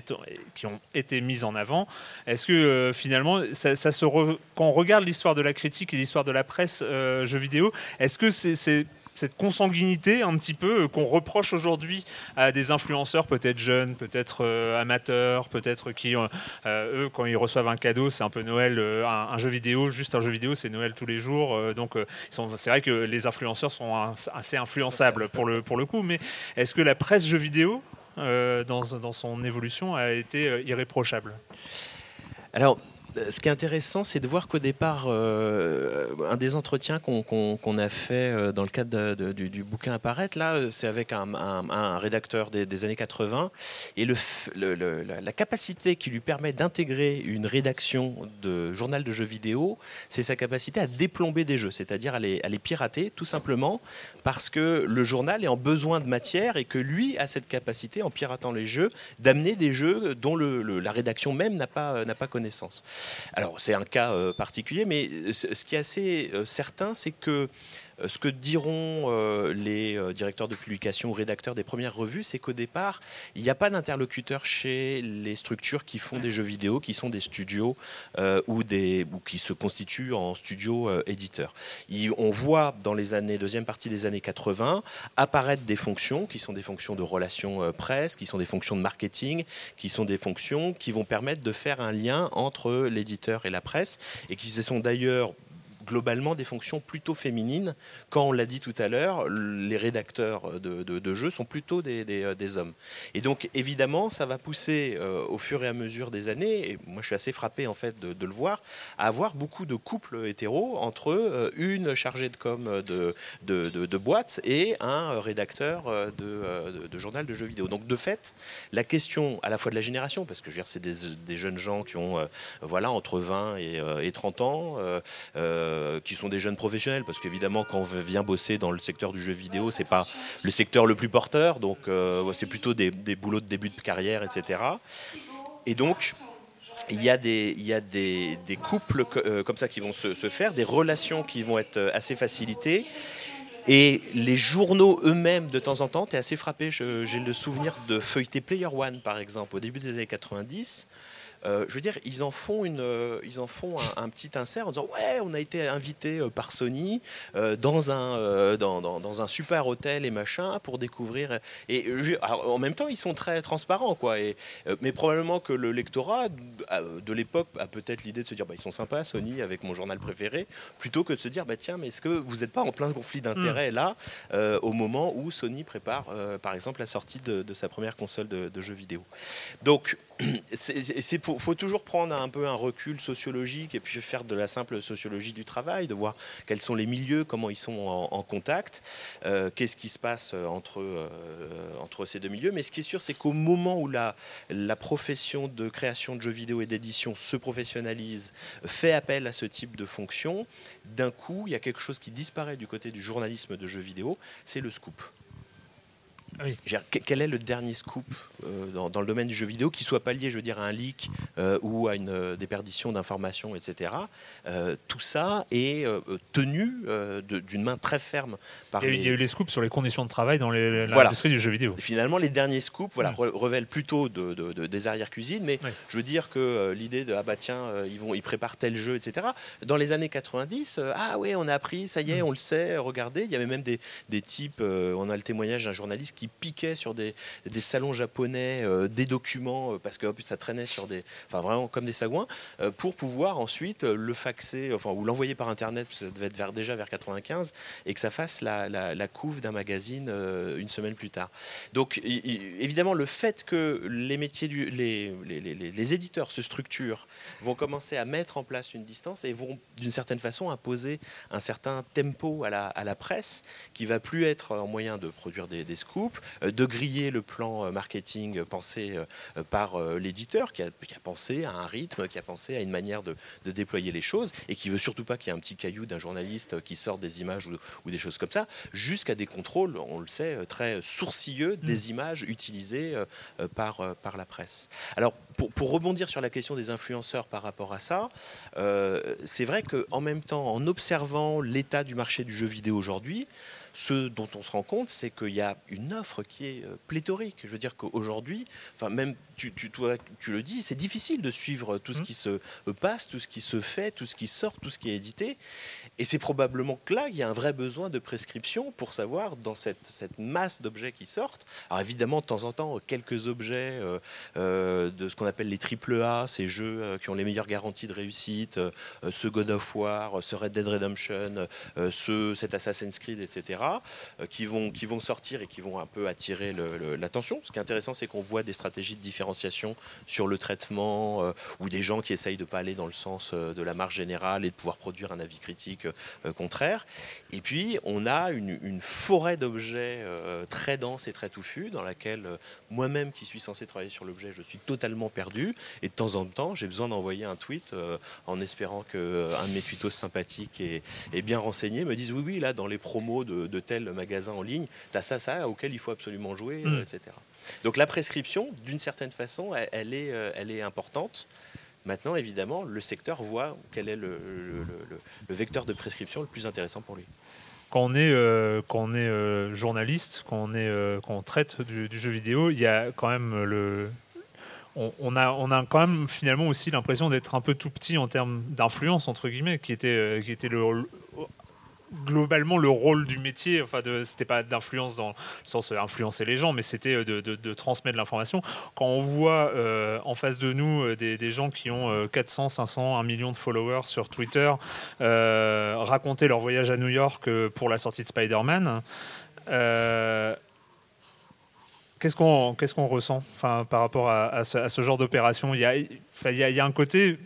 S1: été mises en avant. Est-ce que finalement, quand on regarde l'histoire de la critique et l'histoire de la presse jeux vidéo, est-ce que c'est cette consanguinité un petit peu qu'on reproche aujourd'hui à des influenceurs peut-être jeunes, peut-être amateurs, peut-être qui, eux, quand ils reçoivent un cadeau, c'est un peu Noël, un jeu vidéo, juste un jeu vidéo, c'est Noël tous les jours. C'est vrai que les influenceurs sont assez influençables pour le coup, mais est-ce que la presse jeu vidéo, dans son évolution, a été irréprochable ?
S3: Alors, ce qui est intéressant, c'est de voir qu'au départ, un des entretiens qu'on a fait dans le cadre du bouquin Apparaître, là, c'est avec un rédacteur des années 80, et la capacité qui lui permet d'intégrer une rédaction de journal de jeux vidéo, c'est sa capacité à déplomber des jeux, c'est-à-dire à les pirater, tout simplement parce que le journal est en besoin de matière et que lui a cette capacité, en piratant les jeux, d'amener des jeux dont la rédaction même n'a pas connaissance. Alors, c'est un cas particulier, mais ce qui est assez certain, c'est que ce que diront les directeurs de publication ou rédacteurs des premières revues, c'est qu'au départ, il n'y a pas d'interlocuteur chez les structures qui font des jeux vidéo, qui sont des studios ou qui se constituent en studios éditeurs. On voit dans deuxième partie des années 80 apparaître des fonctions qui sont des fonctions de relations presse, qui sont des fonctions de marketing, qui sont des fonctions qui vont permettre de faire un lien entre l'éditeur et la presse, et qui se sont d'ailleurs globalement des fonctions plutôt féminines. Quand on l'a dit tout à l'heure, les rédacteurs de jeux sont plutôt des hommes. Et donc, évidemment, ça va pousser au fur et à mesure des années, et moi je suis assez frappé en fait de le voir, à avoir beaucoup de couples hétéros entre une chargée de com de boîte et un rédacteur de journal de jeux vidéo. Donc, de fait, la question à la fois de la génération, parce que je veux dire, c'est des jeunes gens qui ont entre 20 et 30 ans, qui sont des jeunes professionnels, parce qu'évidemment, quand on vient bosser dans le secteur du jeu vidéo, c'est pas le secteur le plus porteur, donc c'est plutôt des boulots de début de carrière, etc. Et donc, il y a des couples comme ça qui vont se faire, des relations qui vont être assez facilitées. Et les journaux eux-mêmes, de temps en temps, tu es assez frappé. J'ai le souvenir de feuilleter Player One, par exemple, au début des années 90. Je veux dire, ils en font un petit insert en disant ouais, on a été invité par Sony dans un super hôtel et machin pour découvrir. Et alors, en même temps, ils sont très transparents, quoi. Mais probablement que le lectorat de l'époque a peut-être l'idée de se dire bah, ils sont sympas, Sony, avec mon journal préféré, plutôt que de se dire bah tiens, mais est-ce que vous n'êtes pas en plein conflit d'intérêts là au moment où Sony prépare par exemple la sortie de sa première console de jeux vidéo. Donc il faut toujours prendre un peu un recul sociologique et puis faire de la simple sociologie du travail, de voir quels sont les milieux, comment ils sont en contact, qu'est-ce qui se passe entre ces deux milieux. Mais ce qui est sûr, c'est qu'au moment où la profession de création de jeux vidéo et d'édition se professionnalise, fait appel à ce type de fonction, d'un coup, il y a quelque chose qui disparaît du côté du journalisme de jeux vidéo, c'est le scoop. Oui. Quel est le dernier scoop dans le domaine du jeu vidéo qui soit pas lié, je veux dire, à un leak ou à une déperdition d'informations, etc. Tout ça est tenu d'une main très ferme par
S1: Il y a eu les scoops sur les conditions de travail dans l'industrie du jeu vidéo.
S3: Finalement, les derniers scoops révèlent plutôt des arrière-cuisines, mais je veux dire que l'idée de ah bah tiens, ils préparent tel jeu, etc. Dans les années 90, ah ouais, on a appris, ça y est, on le sait, regardez. Il y avait même des types, on a le témoignage d'un journaliste qui piquait sur des salons japonais des documents parce que ça traînait sur vraiment comme des sagouins pour pouvoir ensuite le faxer ou l'envoyer par internet, ça devait être déjà vers 95, et que ça fasse la couve d'un magazine une semaine plus tard. Donc évidemment, le fait que les métiers les éditeurs se structurent, vont commencer à mettre en place une distance et vont d'une certaine façon imposer un certain tempo à la presse qui va plus être en moyen de produire des scoops, de griller le plan marketing pensé par l'éditeur qui a pensé à un rythme, qui a pensé à une manière de déployer les choses et qui veut surtout pas qu'il y ait un petit caillou d'un journaliste qui sorte des images ou des choses comme ça, jusqu'à des contrôles, on le sait, très sourcilleux des images utilisées par la presse. Alors, pour rebondir sur la question des influenceurs par rapport à ça, c'est vrai qu'en même temps, en observant l'état du marché du jeu vidéo aujourd'hui, ce dont on se rend compte, c'est qu'il y a une offre qui est pléthorique. Je veux dire qu'aujourd'hui, même tu le dis, c'est difficile de suivre tout ce qui se passe, tout ce qui se fait, tout ce qui sort, tout ce qui est édité. Et c'est probablement que là, il y a un vrai besoin de prescription pour savoir, dans cette masse d'objets qui sortent, alors évidemment, de temps en temps, quelques objets de ce qu'on appelle les AAA, ces jeux qui ont les meilleures garanties de réussite, ce God of War, ce Red Dead Redemption, cet Assassin's Creed, etc., qui vont sortir et qui vont un peu attirer l'attention. Ce qui est intéressant, c'est qu'on voit des stratégies de différenciation sur le traitement ou des gens qui essayent de ne pas aller dans le sens de la marge générale et de pouvoir produire un avis critique contraire. Et puis, on a une forêt d'objets très dense et très touffue dans laquelle moi-même, qui suis censé travailler sur l'objet, je suis totalement perdu. Et de temps en temps, j'ai besoin d'envoyer un tweet en espérant qu'un de mes tweetos sympathiques et bien renseigné me dise oui, là, dans les promos de tel magasin en ligne, tu as ça, auquel il faut absolument jouer, etc. Donc la prescription, d'une certaine façon, elle est importante. Maintenant, évidemment, le secteur voit quel est le vecteur de prescription le plus intéressant pour lui.
S1: Quand on est journaliste, quand on traite du jeu vidéo, il y a quand même on a quand même finalement aussi l'impression d'être un peu tout petit en termes d'influence, entre guillemets, qui était globalement le rôle du métier. C'était pas d'influence dans le sens influencer les gens, mais c'était de transmettre l'information. Quand on voit en face de nous des gens qui ont 400, 500, 1 million de followers sur Twitter raconter leur voyage à New York pour la sortie de Spider-Man, qu'est-ce qu'on ressent par rapport à ce genre d'opération? Il y a un côté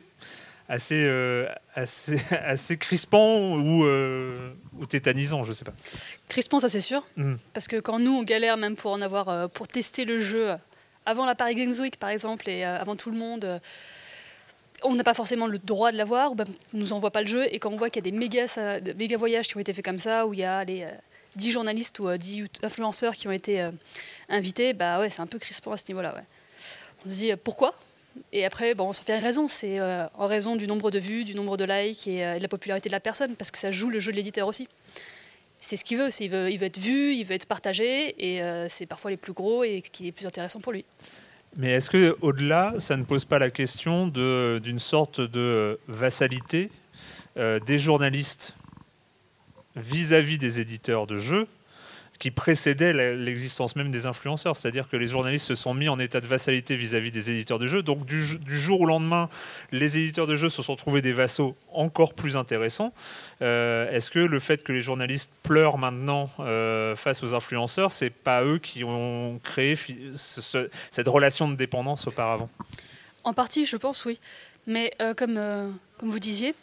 S1: assez crispant ou tétanisant, je sais pas.
S2: Crispant, ça c'est sûr, parce que quand nous on galère même pour en avoir pour tester le jeu avant la Paris Games Week par exemple et avant tout le monde, on n'a pas forcément le droit de l'avoir, ou ben, on nous envoie pas le jeu, et quand on voit qu'il y a des méga voyages qui ont été faits comme ça, où il y a les 10 journalistes ou 10 influenceurs qui ont été invités, bah ouais, c'est un peu crispant à ce niveau-là. Ouais. On se dit pourquoi ? Et après, bon, on s'en fait une raison, c'est en raison du nombre de vues, du nombre de likes et de la popularité de la personne, parce que ça joue le jeu de l'éditeur aussi. C'est ce qu'il veut, il veut être vu, il veut être partagé, et c'est parfois les plus gros et ce qui est plus intéressant pour lui.
S1: Mais est-ce qu'au-delà, ça ne pose pas la question d'une sorte de vassalité des journalistes vis-à-vis des éditeurs de jeux qui précédait l'existence même des influenceurs, c'est-à-dire que les journalistes se sont mis en état de vassalité vis-à-vis des éditeurs de jeux, donc du jour au lendemain, les éditeurs de jeux se sont trouvés des vassaux encore plus intéressants. Est-ce que le fait que les journalistes pleurent maintenant face aux influenceurs, c'est pas eux qui ont créé cette relation de dépendance auparavant ?
S2: En partie, je pense, oui. Mais comme vous disiez,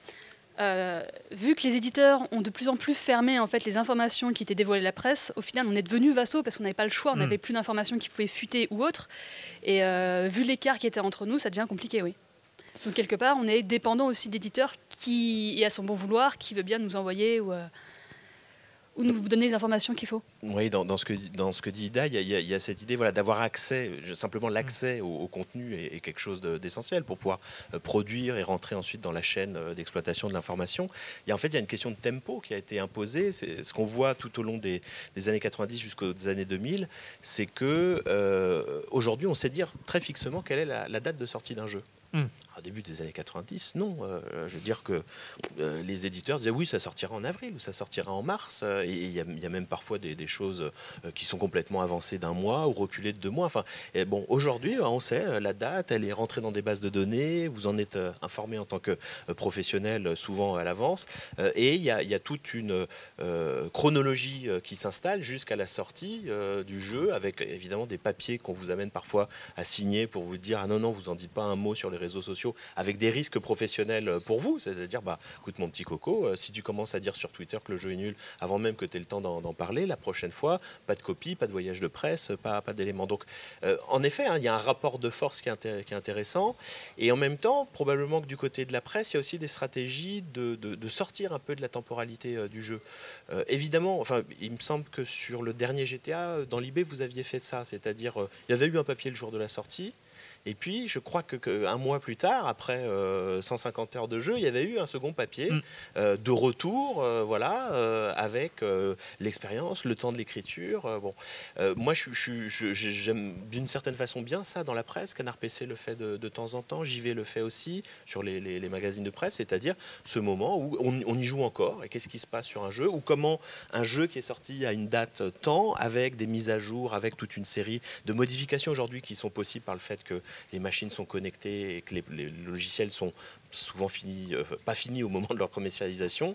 S2: vu que les éditeurs ont de plus en plus fermé en fait, les informations qui étaient dévoilées à la presse, au final on est devenus vassaux parce qu'on n'avait pas le choix, on n'avait plus d'informations qui pouvaient fuiter ou autre. Et vu l'écart qui était entre nous, ça devient compliqué, oui. Donc quelque part, on est dépendant aussi d'éditeurs qui est à son bon vouloir, qui veut bien nous envoyer ou nous donner les informations qu'il faut.
S3: Oui, dans ce que dit Ida, il y a cette idée d'avoir accès, simplement l'accès au contenu est quelque chose d'essentiel pour pouvoir produire et rentrer ensuite dans la chaîne d'exploitation de l'information. Et en fait, il y a une question de tempo qui a été imposée. C'est ce qu'on voit tout au long des années 90 jusqu'aux années 2000, c'est que aujourd'hui, on sait dire très fixement quelle est la date de sortie d'un jeu. Au début des années 90, non. Je veux dire que les éditeurs disaient oui, ça sortira en avril ou ça sortira en mars. Et il y a même parfois des choses qui sont complètement avancées d'un mois ou reculées de 2 mois. Enfin, bon, aujourd'hui, on sait, la date, elle est rentrée dans des bases de données. Vous en êtes informé en tant que professionnel souvent à l'avance. Et il y a toute une chronologie qui s'installe jusqu'à la sortie du jeu, avec évidemment des papiers qu'on vous amène parfois à signer pour vous dire ah non, vous en dites pas un mot sur les réseaux sociaux, avec des risques professionnels pour vous, c'est-à-dire écoute mon petit coco, si tu commences à dire sur Twitter que le jeu est nul avant même que tu aies le temps d'en parler, la prochaine fois, pas de copie, pas de voyage de presse, pas d'éléments. Donc en effet, il y a un rapport de force qui est intéressant, et en même temps, probablement que du côté de la presse, il y a aussi des stratégies de sortir un peu de la temporalité du jeu. Évidemment, il me semble que sur le dernier GTA, dans l'IB, vous aviez fait ça, c'est-à-dire il y avait eu un papier le jour de la sortie. Et puis, je crois qu'un mois plus tard, après 150 heures de jeu, il y avait eu un second papier de retour, avec l'expérience, le temps de l'écriture. Moi, j'aime d'une certaine façon bien ça dans la presse. Canard PC le fait de temps en temps. JV le fait aussi sur les magazines de presse, c'est-à-dire ce moment où on y joue encore. Et qu'est-ce qui se passe sur un jeu, ou comment un jeu qui est sorti à une date temps, avec des mises à jour, avec toute une série de modifications aujourd'hui qui sont possibles par le fait que les machines sont connectées et que les logiciels sont souvent pas finis au moment de leur commercialisation.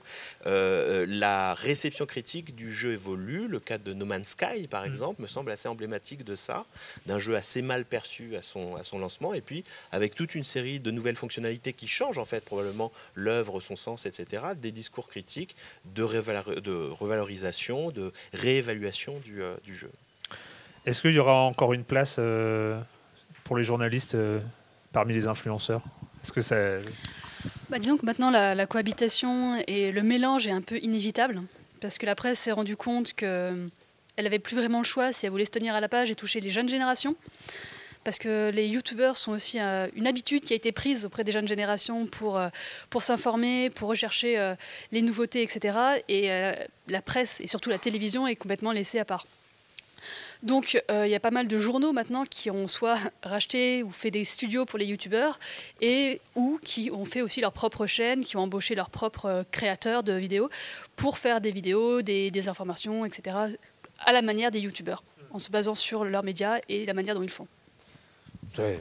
S3: La réception critique du jeu évolue. Le cas de No Man's Sky, par exemple, me semble assez emblématique de ça, d'un jeu assez mal perçu à son lancement, et puis avec toute une série de nouvelles fonctionnalités qui changent en fait probablement l'œuvre, son sens, etc., des discours critiques, de revalorisation, de réévaluation du jeu.
S1: Est-ce qu'il y aura encore une place pour les journalistes parmi les influenceurs ? Est-ce que ça...
S2: Disons que maintenant la cohabitation et le mélange est un peu inévitable, parce que la presse s'est rendue compte qu'elle n'avait plus vraiment le choix si elle voulait se tenir à la page et toucher les jeunes générations, parce que les youtubeurs sont aussi une habitude qui a été prise auprès des jeunes générations pour s'informer, pour rechercher les nouveautés, etc. Et la presse et surtout la télévision est complètement laissée à part. Donc, il y a pas mal de journaux maintenant qui ont soit racheté ou fait des studios pour les youtubeurs, ou qui ont fait aussi leur propre chaîne, qui ont embauché leurs propres créateurs de vidéos pour faire des vidéos, des informations, etc., à la manière des youtubeurs, en se basant sur leurs médias et la manière dont ils font.
S1: Ouais.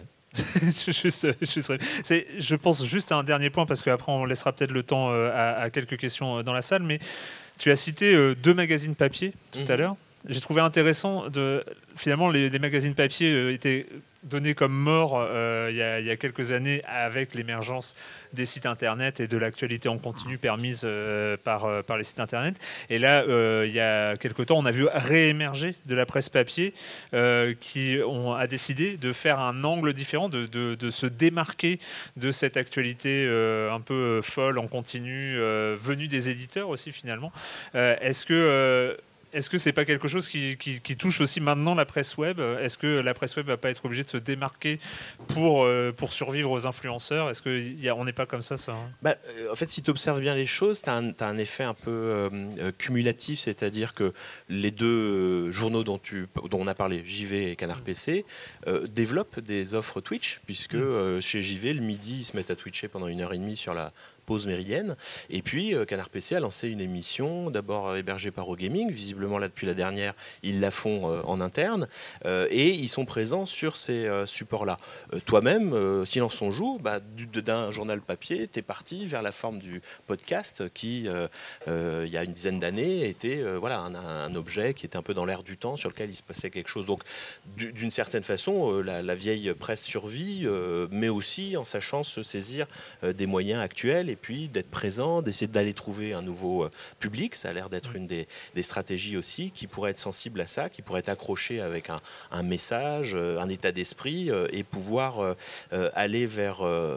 S1: Je pense juste à un dernier point, parce qu'après on laissera peut-être le temps à quelques questions dans la salle, mais tu as cité 2 magazines papier tout à l'heure. J'ai trouvé intéressant finalement les magazines papier étaient donné comme mort il y a quelques années avec l'émergence des sites internet et de l'actualité en continu permise par les sites internet. Et là, il y a quelques temps, on a vu réémerger de la presse papier qui a décidé de faire un angle différent, de se démarquer de cette actualité un peu folle en continu, venue des éditeurs aussi finalement. Est-ce que c'est pas quelque chose qui touche aussi maintenant la presse web? Est-ce que la presse web va pas être obligée de se démarquer pour survivre aux influenceurs? Est-ce qu'on n'est pas comme ça hein?
S3: En fait, si tu observes bien les choses, tu as un effet un peu cumulatif, c'est-à-dire que les deux journaux dont on a parlé, JV et Canard PC, développent des offres Twitch, puisque chez JV, le midi, ils se mettent à twitcher pendant 1h30 sur la pause méridienne. Et puis, Canard PC a lancé une émission, d'abord hébergée par OGaming. Visiblement, là, depuis la dernière, ils la font en interne. Et ils sont présents sur ces supports-là. Toi-même, Silence on joue, d'un journal papier, tu es parti vers la forme du podcast qui, il y a une dizaine d'années, était un objet qui était un peu dans l'air du temps, sur lequel il se passait quelque chose. Donc, d'une certaine façon, la vieille presse survit, mais aussi en sachant se saisir des moyens actuels et puis d'être présent, d'essayer d'aller trouver un nouveau public. Ça a l'air d'être une des stratégies aussi qui pourrait être sensible à ça, qui pourrait être accroché avec un message, un état d'esprit et pouvoir aller vers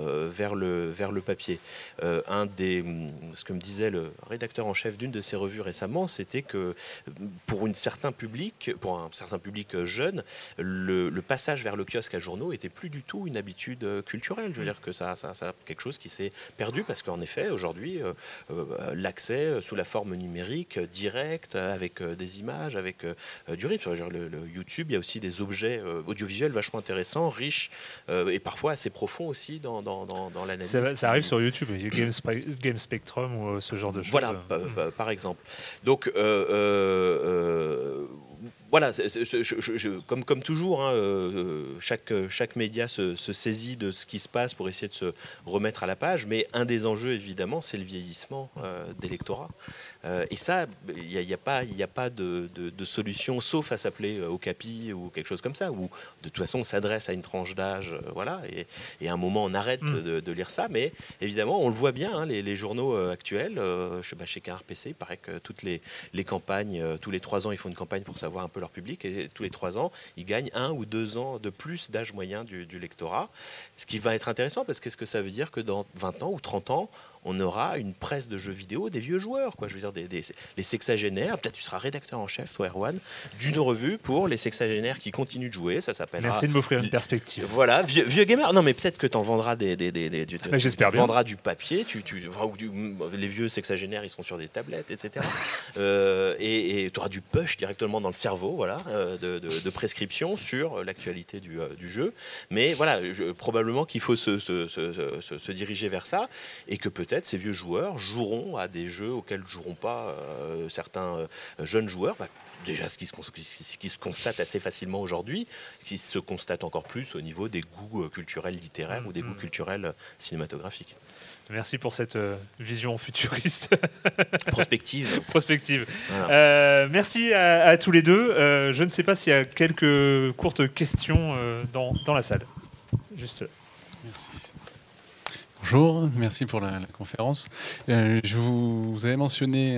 S3: le papier. Ce que me disait le rédacteur en chef d'une de ces revues récemment, c'était que pour un certain public jeune, le passage vers le kiosque à journaux était plus du tout une habitude culturelle. Je veux dire que ça quelque chose qui s'est perdu parce qu'en effet, aujourd'hui, l'accès sous la forme numérique, direct, avec des images, avec du rythme. Le YouTube, il y a aussi des objets audiovisuels vachement intéressants, riches et parfois assez profonds aussi dans l'analyse.
S1: Ça arrive sur YouTube, il y a Game Spectrum ou ce genre de choses.
S3: Voilà, par exemple. Donc, voilà, comme toujours, hein, chaque média se saisit de ce qui se passe pour essayer de se remettre à la page, mais un des enjeux, évidemment, c'est le vieillissement des lectorats. Et ça, il n'y a pas de solution, sauf à s'appeler Okapi ou quelque chose comme ça, où de toute façon on s'adresse à une tranche d'âge, et à un moment on arrête de lire ça, mais évidemment on le voit bien, hein, les journaux actuels, chez Canard PC, il paraît que toutes les campagnes, tous les 3 ans ils font une campagne pour savoir un peu leur public, et tous les 3 ans ils gagnent 1 ou 2 ans de plus d'âge moyen du lectorat, ce qui va être intéressant, parce qu'est-ce que ça veut dire que dans 20 ans ou 30 ans on aura une presse de jeux vidéo des vieux joueurs, quoi. Je veux dire, les sexagénaires. Peut-être tu seras rédacteur en chef, toi, Erwan, d'une revue pour les sexagénaires qui continuent de jouer. Ça s'appellera.
S1: Merci de m'offrir une perspective.
S3: Voilà, vieux gamer. Non, mais peut-être que tu en vendras
S1: j'espère bien.
S3: Tu vendras du papier. Les vieux sexagénaires, ils sont sur des tablettes, etc. Et tu auras du push directement dans le cerveau, voilà, de prescription sur l'actualité du jeu. Mais voilà, probablement qu'il faut se diriger vers ça, et que peut-être ces vieux joueurs joueront à des jeux auxquels ne joueront pas certains jeunes joueurs. Déjà, ce qui se constate assez facilement aujourd'hui, qui se constate encore plus au niveau des goûts culturels littéraires ou des goûts culturels cinématographiques.
S1: Merci pour cette vision futuriste.
S3: Prospective.
S1: Voilà. Merci à tous les deux. Je ne sais pas s'il y a quelques courtes questions dans la salle. Juste là.
S4: Merci. Bonjour, merci pour la conférence. Vous avez mentionné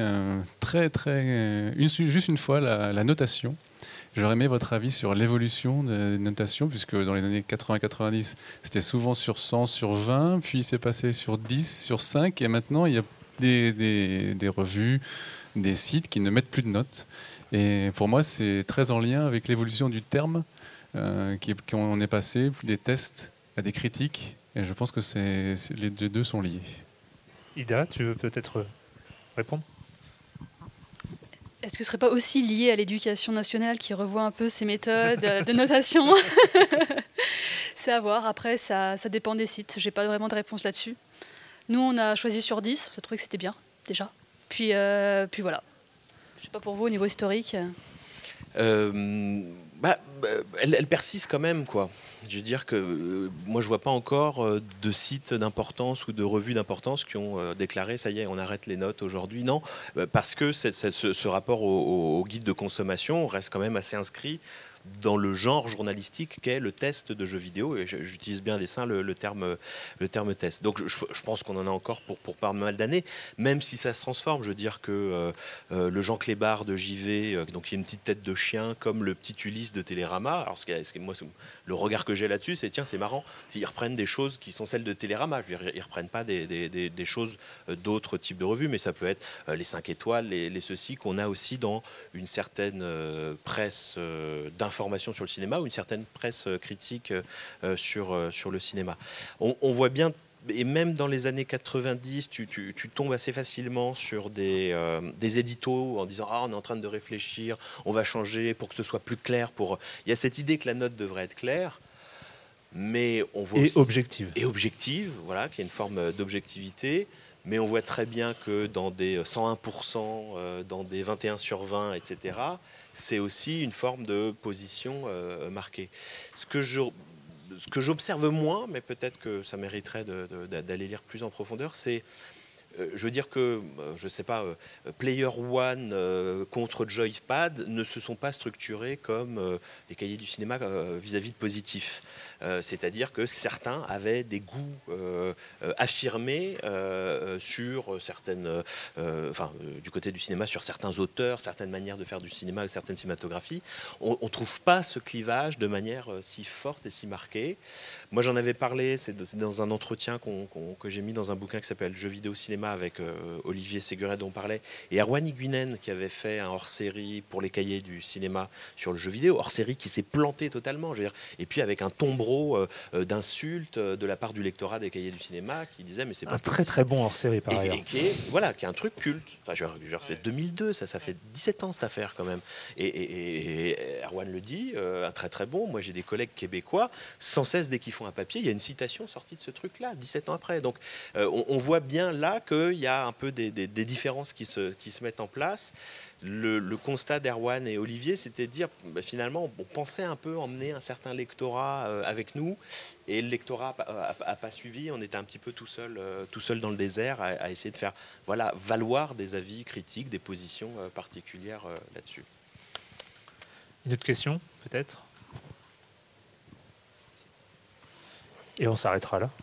S4: juste une fois la notation. J'aurais aimé votre avis sur l'évolution des notations, puisque dans les années 80-90, c'était souvent sur 100, sur 20, puis c'est passé sur 10, sur 5, et maintenant il y a des revues, des sites qui ne mettent plus de notes. Et pour moi, c'est très en lien avec l'évolution du terme, qu'on est passé des tests à des critiques. Et je pense que les deux sont liés.
S1: Ida, tu veux peut-être répondre ?
S2: Est-ce que ce ne serait pas aussi lié à l'éducation nationale qui revoit un peu ses méthodes de notation ? C'est à voir. Après, ça dépend des sites. Je n'ai pas vraiment de réponse là-dessus. Nous, on a choisi sur 10. On a trouvé que c'était bien, déjà. Puis voilà. Je ne sais pas pour vous, au niveau historique.
S3: Elle persiste quand même, quoi. Je veux dire que moi, je vois pas encore de sites d'importance ou de revues d'importance qui ont déclaré ça y est, on arrête les notes aujourd'hui. Non, parce que ce rapport au guide de consommation reste quand même assez inscrit dans le genre journalistique qu'est le test de jeux vidéo, et j'utilise bien à dessein le terme test. Donc je pense qu'on en a encore pour pas mal d'années, même si ça se transforme. Je veux dire que le Jean Clébard de JV, donc il y a une petite tête de chien, comme le petit Ulysse de Télérama. Alors moi, le regard que j'ai là-dessus, c'est tiens, c'est marrant, ils reprennent des choses qui sont celles de Télérama. Je veux dire, ils reprennent pas des choses d'autres types de revues, mais ça peut être les 5 étoiles, les ceci qu'on a aussi dans une certaine presse d'information sur le cinéma ou une certaine presse critique sur le cinéma. On voit bien, et même dans les années 90, tu tombes assez facilement sur des éditos en disant on est en train de réfléchir, on va changer pour que ce soit plus clair. Il y a cette idée que la note devrait être claire, mais on voit
S1: objective.
S3: Et objective, voilà, qu'il y a une forme d'objectivité. Mais on voit très bien que dans des 101%, dans des 21/20, etc., c'est aussi une forme de position marquée. Ce que j'observe moins, mais peut-être que ça mériterait d'aller lire plus en profondeur, c'est, je veux dire que, je ne sais pas, Player One contre Joypad ne se sont pas structurés comme les cahiers du cinéma vis-à-vis de Positif. C'est-à-dire que certains avaient des goûts affirmés sur certaines, du côté du cinéma, sur certains auteurs, certaines manières de faire du cinéma, certaines cinématographies. On ne trouve pas ce clivage de manière si forte et si marquée. Moi, j'en avais parlé, c'est dans un entretien que j'ai mis dans un bouquin qui s'appelle Jeux vidéo cinéma avec Olivier Séguret dont on parlait, et Erwan Iguinen qui avait fait un hors-série pour les cahiers du cinéma sur le jeu vidéo, hors-série qui s'est planté totalement, je veux dire, et puis avec un tombereau d'insultes de la part du lectorat des cahiers du cinéma qui disait mais c'est pas
S1: très très bon hors-série par ailleurs.
S3: Et qui est un truc culte. Enfin, genre c'est 2002, ça fait 17 ans cette affaire quand même. Et Erwan le dit, un très très bon. Moi j'ai des collègues québécois, sans cesse dès qu'ils font un papier, il y a une citation sortie de ce truc-là, 17 ans après. Donc on voit bien là qu'il y a un peu des différences qui se mettent en place. Le constat d'Erwan et Olivier, c'était de dire finalement, on pensait un peu emmener un certain lectorat avec nous, et le lectorat n'a pas suivi. On était un petit peu tout seul dans le désert à essayer de faire valoir des avis critiques, des positions particulières là-dessus.
S1: Une autre question, peut-être? Et on s'arrêtera là.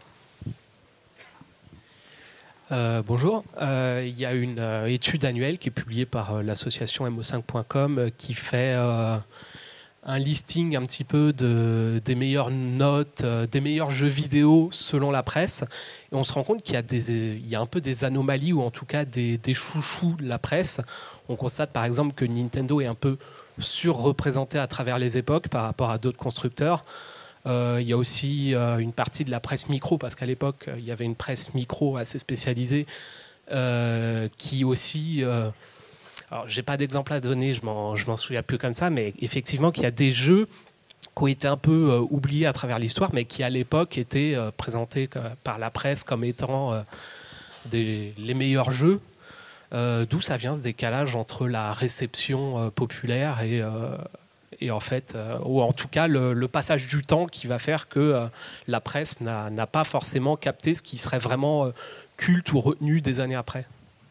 S5: Bonjour. Il y a une étude annuelle qui est publiée par l'association mo5.com qui fait un listing un petit peu des meilleures notes, des meilleurs jeux vidéo selon la presse. Et on se rend compte qu'il y a un peu des anomalies, ou en tout cas des chouchous de la presse. On constate par exemple que Nintendo est un peu surreprésenté à travers les époques par rapport à d'autres constructeurs. Il y a aussi une partie de la presse micro, parce qu'à l'époque, il y avait une presse micro assez spécialisée qui aussi... alors, je n'ai pas d'exemple à donner, je m'en souviens plus comme ça, mais effectivement, qu'il y a des jeux qui ont été un peu oubliés à travers l'histoire, mais qui, à l'époque, étaient présentés par la presse comme étant les meilleurs jeux. D'où ça vient, ce décalage entre la réception populaire et en fait, ou en tout cas le passage du temps qui va faire que la presse n'a pas forcément capté ce qui serait vraiment culte ou retenu des années après.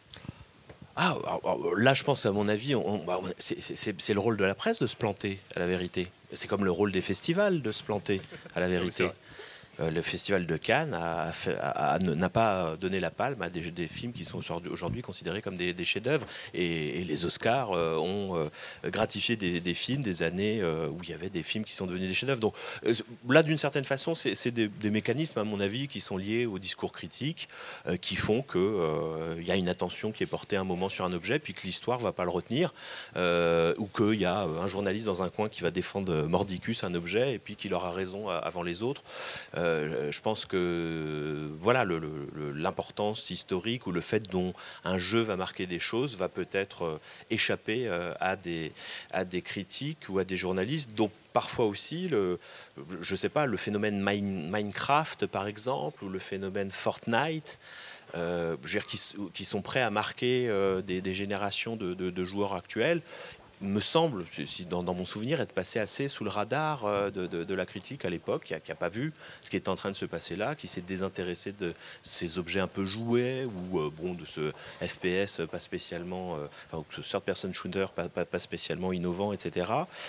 S3: Là, je pense, à mon avis, c'est le rôle de la presse de se planter, à la vérité. C'est comme le rôle des festivals de se planter, à la vérité. Le festival de Cannes n'a pas donné la palme à des films qui sont aujourd'hui considérés comme des chefs-d'œuvre, et les Oscars ont gratifié des films des années où il y avait des films qui sont devenus des chefs-d'œuvre. Donc là, d'une certaine façon, c'est des mécanismes, à mon avis, qui sont liés au discours critique, qui font qu'il y a une attention qui est portée à un moment sur un objet, puis que l'histoire ne va pas le retenir, ou qu'il y a un journaliste dans un coin qui va défendre mordicus un objet, et puis qu'il aura raison avant les autres. Je pense que l'importance historique, ou le fait dont un jeu va marquer des choses, va peut-être échapper à des critiques ou à des journalistes, dont parfois aussi le phénomène Minecraft par exemple, ou le phénomène Fortnite, qui sont prêts à marquer des générations de joueurs actuels. me semble, dans mon souvenir, être passé assez sous le radar de la critique à l'époque, qui n'a pas vu ce qui était en train de se passer là, qui s'est désintéressé de ces objets un peu jouets, ou de ce FPS pas spécialement, ou ce third-person shooter pas spécialement innovant, etc.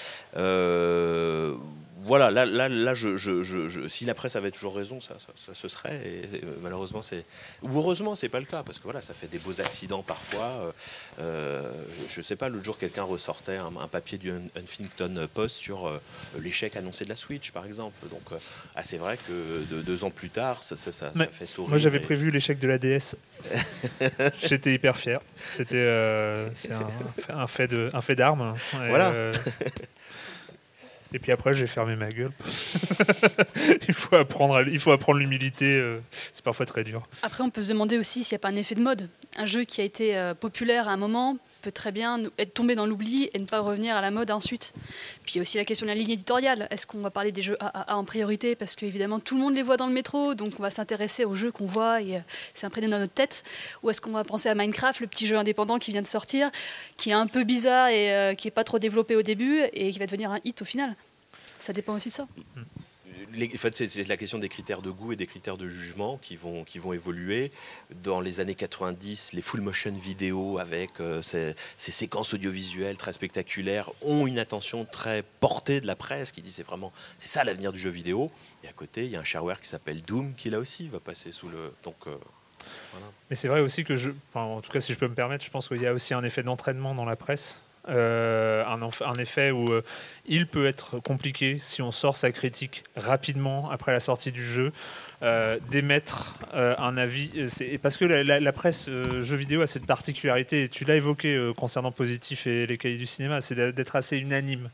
S3: Voilà, là si la presse avait toujours raison, ça se serait. Et malheureusement, ou heureusement, c'est pas le cas, parce que voilà, ça fait des beaux accidents parfois. Je sais pas, l'autre jour, quelqu'un ressortait un papier du Huffington Post sur l'échec annoncé de la Switch, par exemple. Donc, c'est vrai que 2 ans plus tard, ça fait sourire.
S1: Moi, j'avais prévu l'échec de la DS. J'étais hyper fier. C'était c'est un fait d'armes.
S3: Voilà.
S1: Et puis après, j'ai fermé ma gueule. il faut apprendre l'humilité. C'est parfois très dur.
S2: Après, on peut se demander aussi s'il n'y a pas un effet de mode. Un jeu qui a été populaire à un moment peut très bien être tombé dans l'oubli et ne pas revenir à la mode ensuite. Puis il y a aussi la question de la ligne éditoriale. Est-ce qu'on va parler des jeux AAA en priorité parce qu'évidemment tout le monde les voit dans le métro, donc on va s'intéresser aux jeux qu'on voit et c'est imprégné dans notre tête. Ou est-ce qu'on va penser à Minecraft, le petit jeu indépendant qui vient de sortir, qui est un peu bizarre et qui n'est pas trop développé au début et qui va devenir un hit au final. Ça dépend aussi de ça.
S3: En fait, c'est la question des critères de goût et des critères de jugement qui vont évoluer. Dans les années 90, les full motion vidéo avec ces séquences audiovisuelles très spectaculaires ont une attention très portée de la presse qui dit c'est ça l'avenir du jeu vidéo. Et à côté, il y a un shareware qui s'appelle Doom qui là aussi va passer sous le... Donc, voilà.
S1: Mais c'est vrai aussi que en tout cas si je peux me permettre, je pense qu'il y a aussi un effet d'entraînement dans la presse. Un effet où il peut être compliqué si on sort sa critique rapidement après la sortie du jeu d'émettre un avis, parce que la presse jeux vidéo a cette particularité, et tu l'as évoqué concernant Positif et les cahiers du cinéma, c'est d'être assez unanime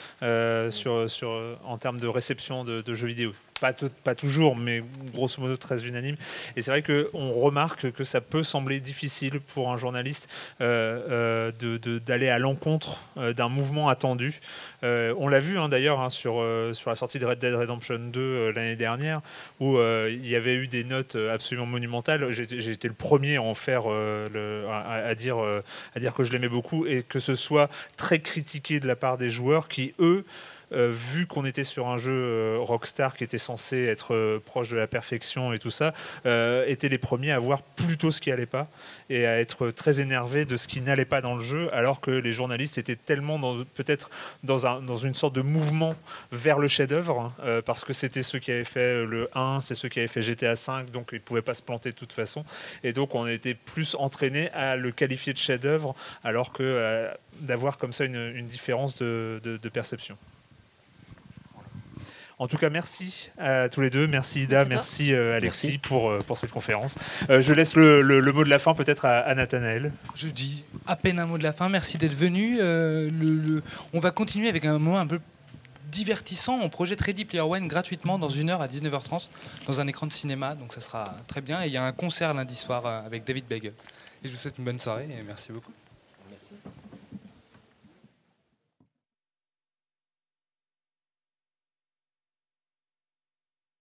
S1: en termes de réception de jeux vidéo. Pas toujours, mais grosso modo très unanime. Et c'est vrai qu'on remarque que ça peut sembler difficile pour un journaliste d'aller à l'encontre d'un mouvement attendu. On l'a vu d'ailleurs sur la sortie de Red Dead Redemption 2 l'année dernière, où il y avait eu des notes absolument monumentales. J'ai été le premier à en faire, à dire que je l'aimais beaucoup, et que ce soit très critiqué de la part des joueurs qui, eux, vu qu'on était sur un jeu Rockstar qui était censé être proche de la perfection et tout ça, étaient les premiers à voir plutôt ce qui allait pas et à être très énervés de ce qui n'allait pas dans le jeu, alors que les journalistes étaient tellement peut-être dans une sorte de mouvement vers le chef-d'œuvre, parce que c'était ceux qui avaient fait le 1, c'est ceux qui avaient fait GTA 5, donc ils ne pouvaient pas se planter de toute façon, et donc on était plus entraînés à le qualifier de chef-d'œuvre, alors que d'avoir comme ça une différence de perception. En tout cas, merci à tous les deux. Merci Ida, merci Alexis pour cette conférence. Je laisse le mot de la fin peut-être à Nathanaël.
S6: Je dis à peine un mot de la fin. Merci d'être venu. On va continuer avec un moment un peu divertissant. On projette Ready Player One gratuitement dans 1 heure à 19h30 dans un écran de cinéma. Donc ça sera très bien. Et il y a un concert lundi soir avec David Bagel. Et je vous souhaite une bonne soirée et merci beaucoup.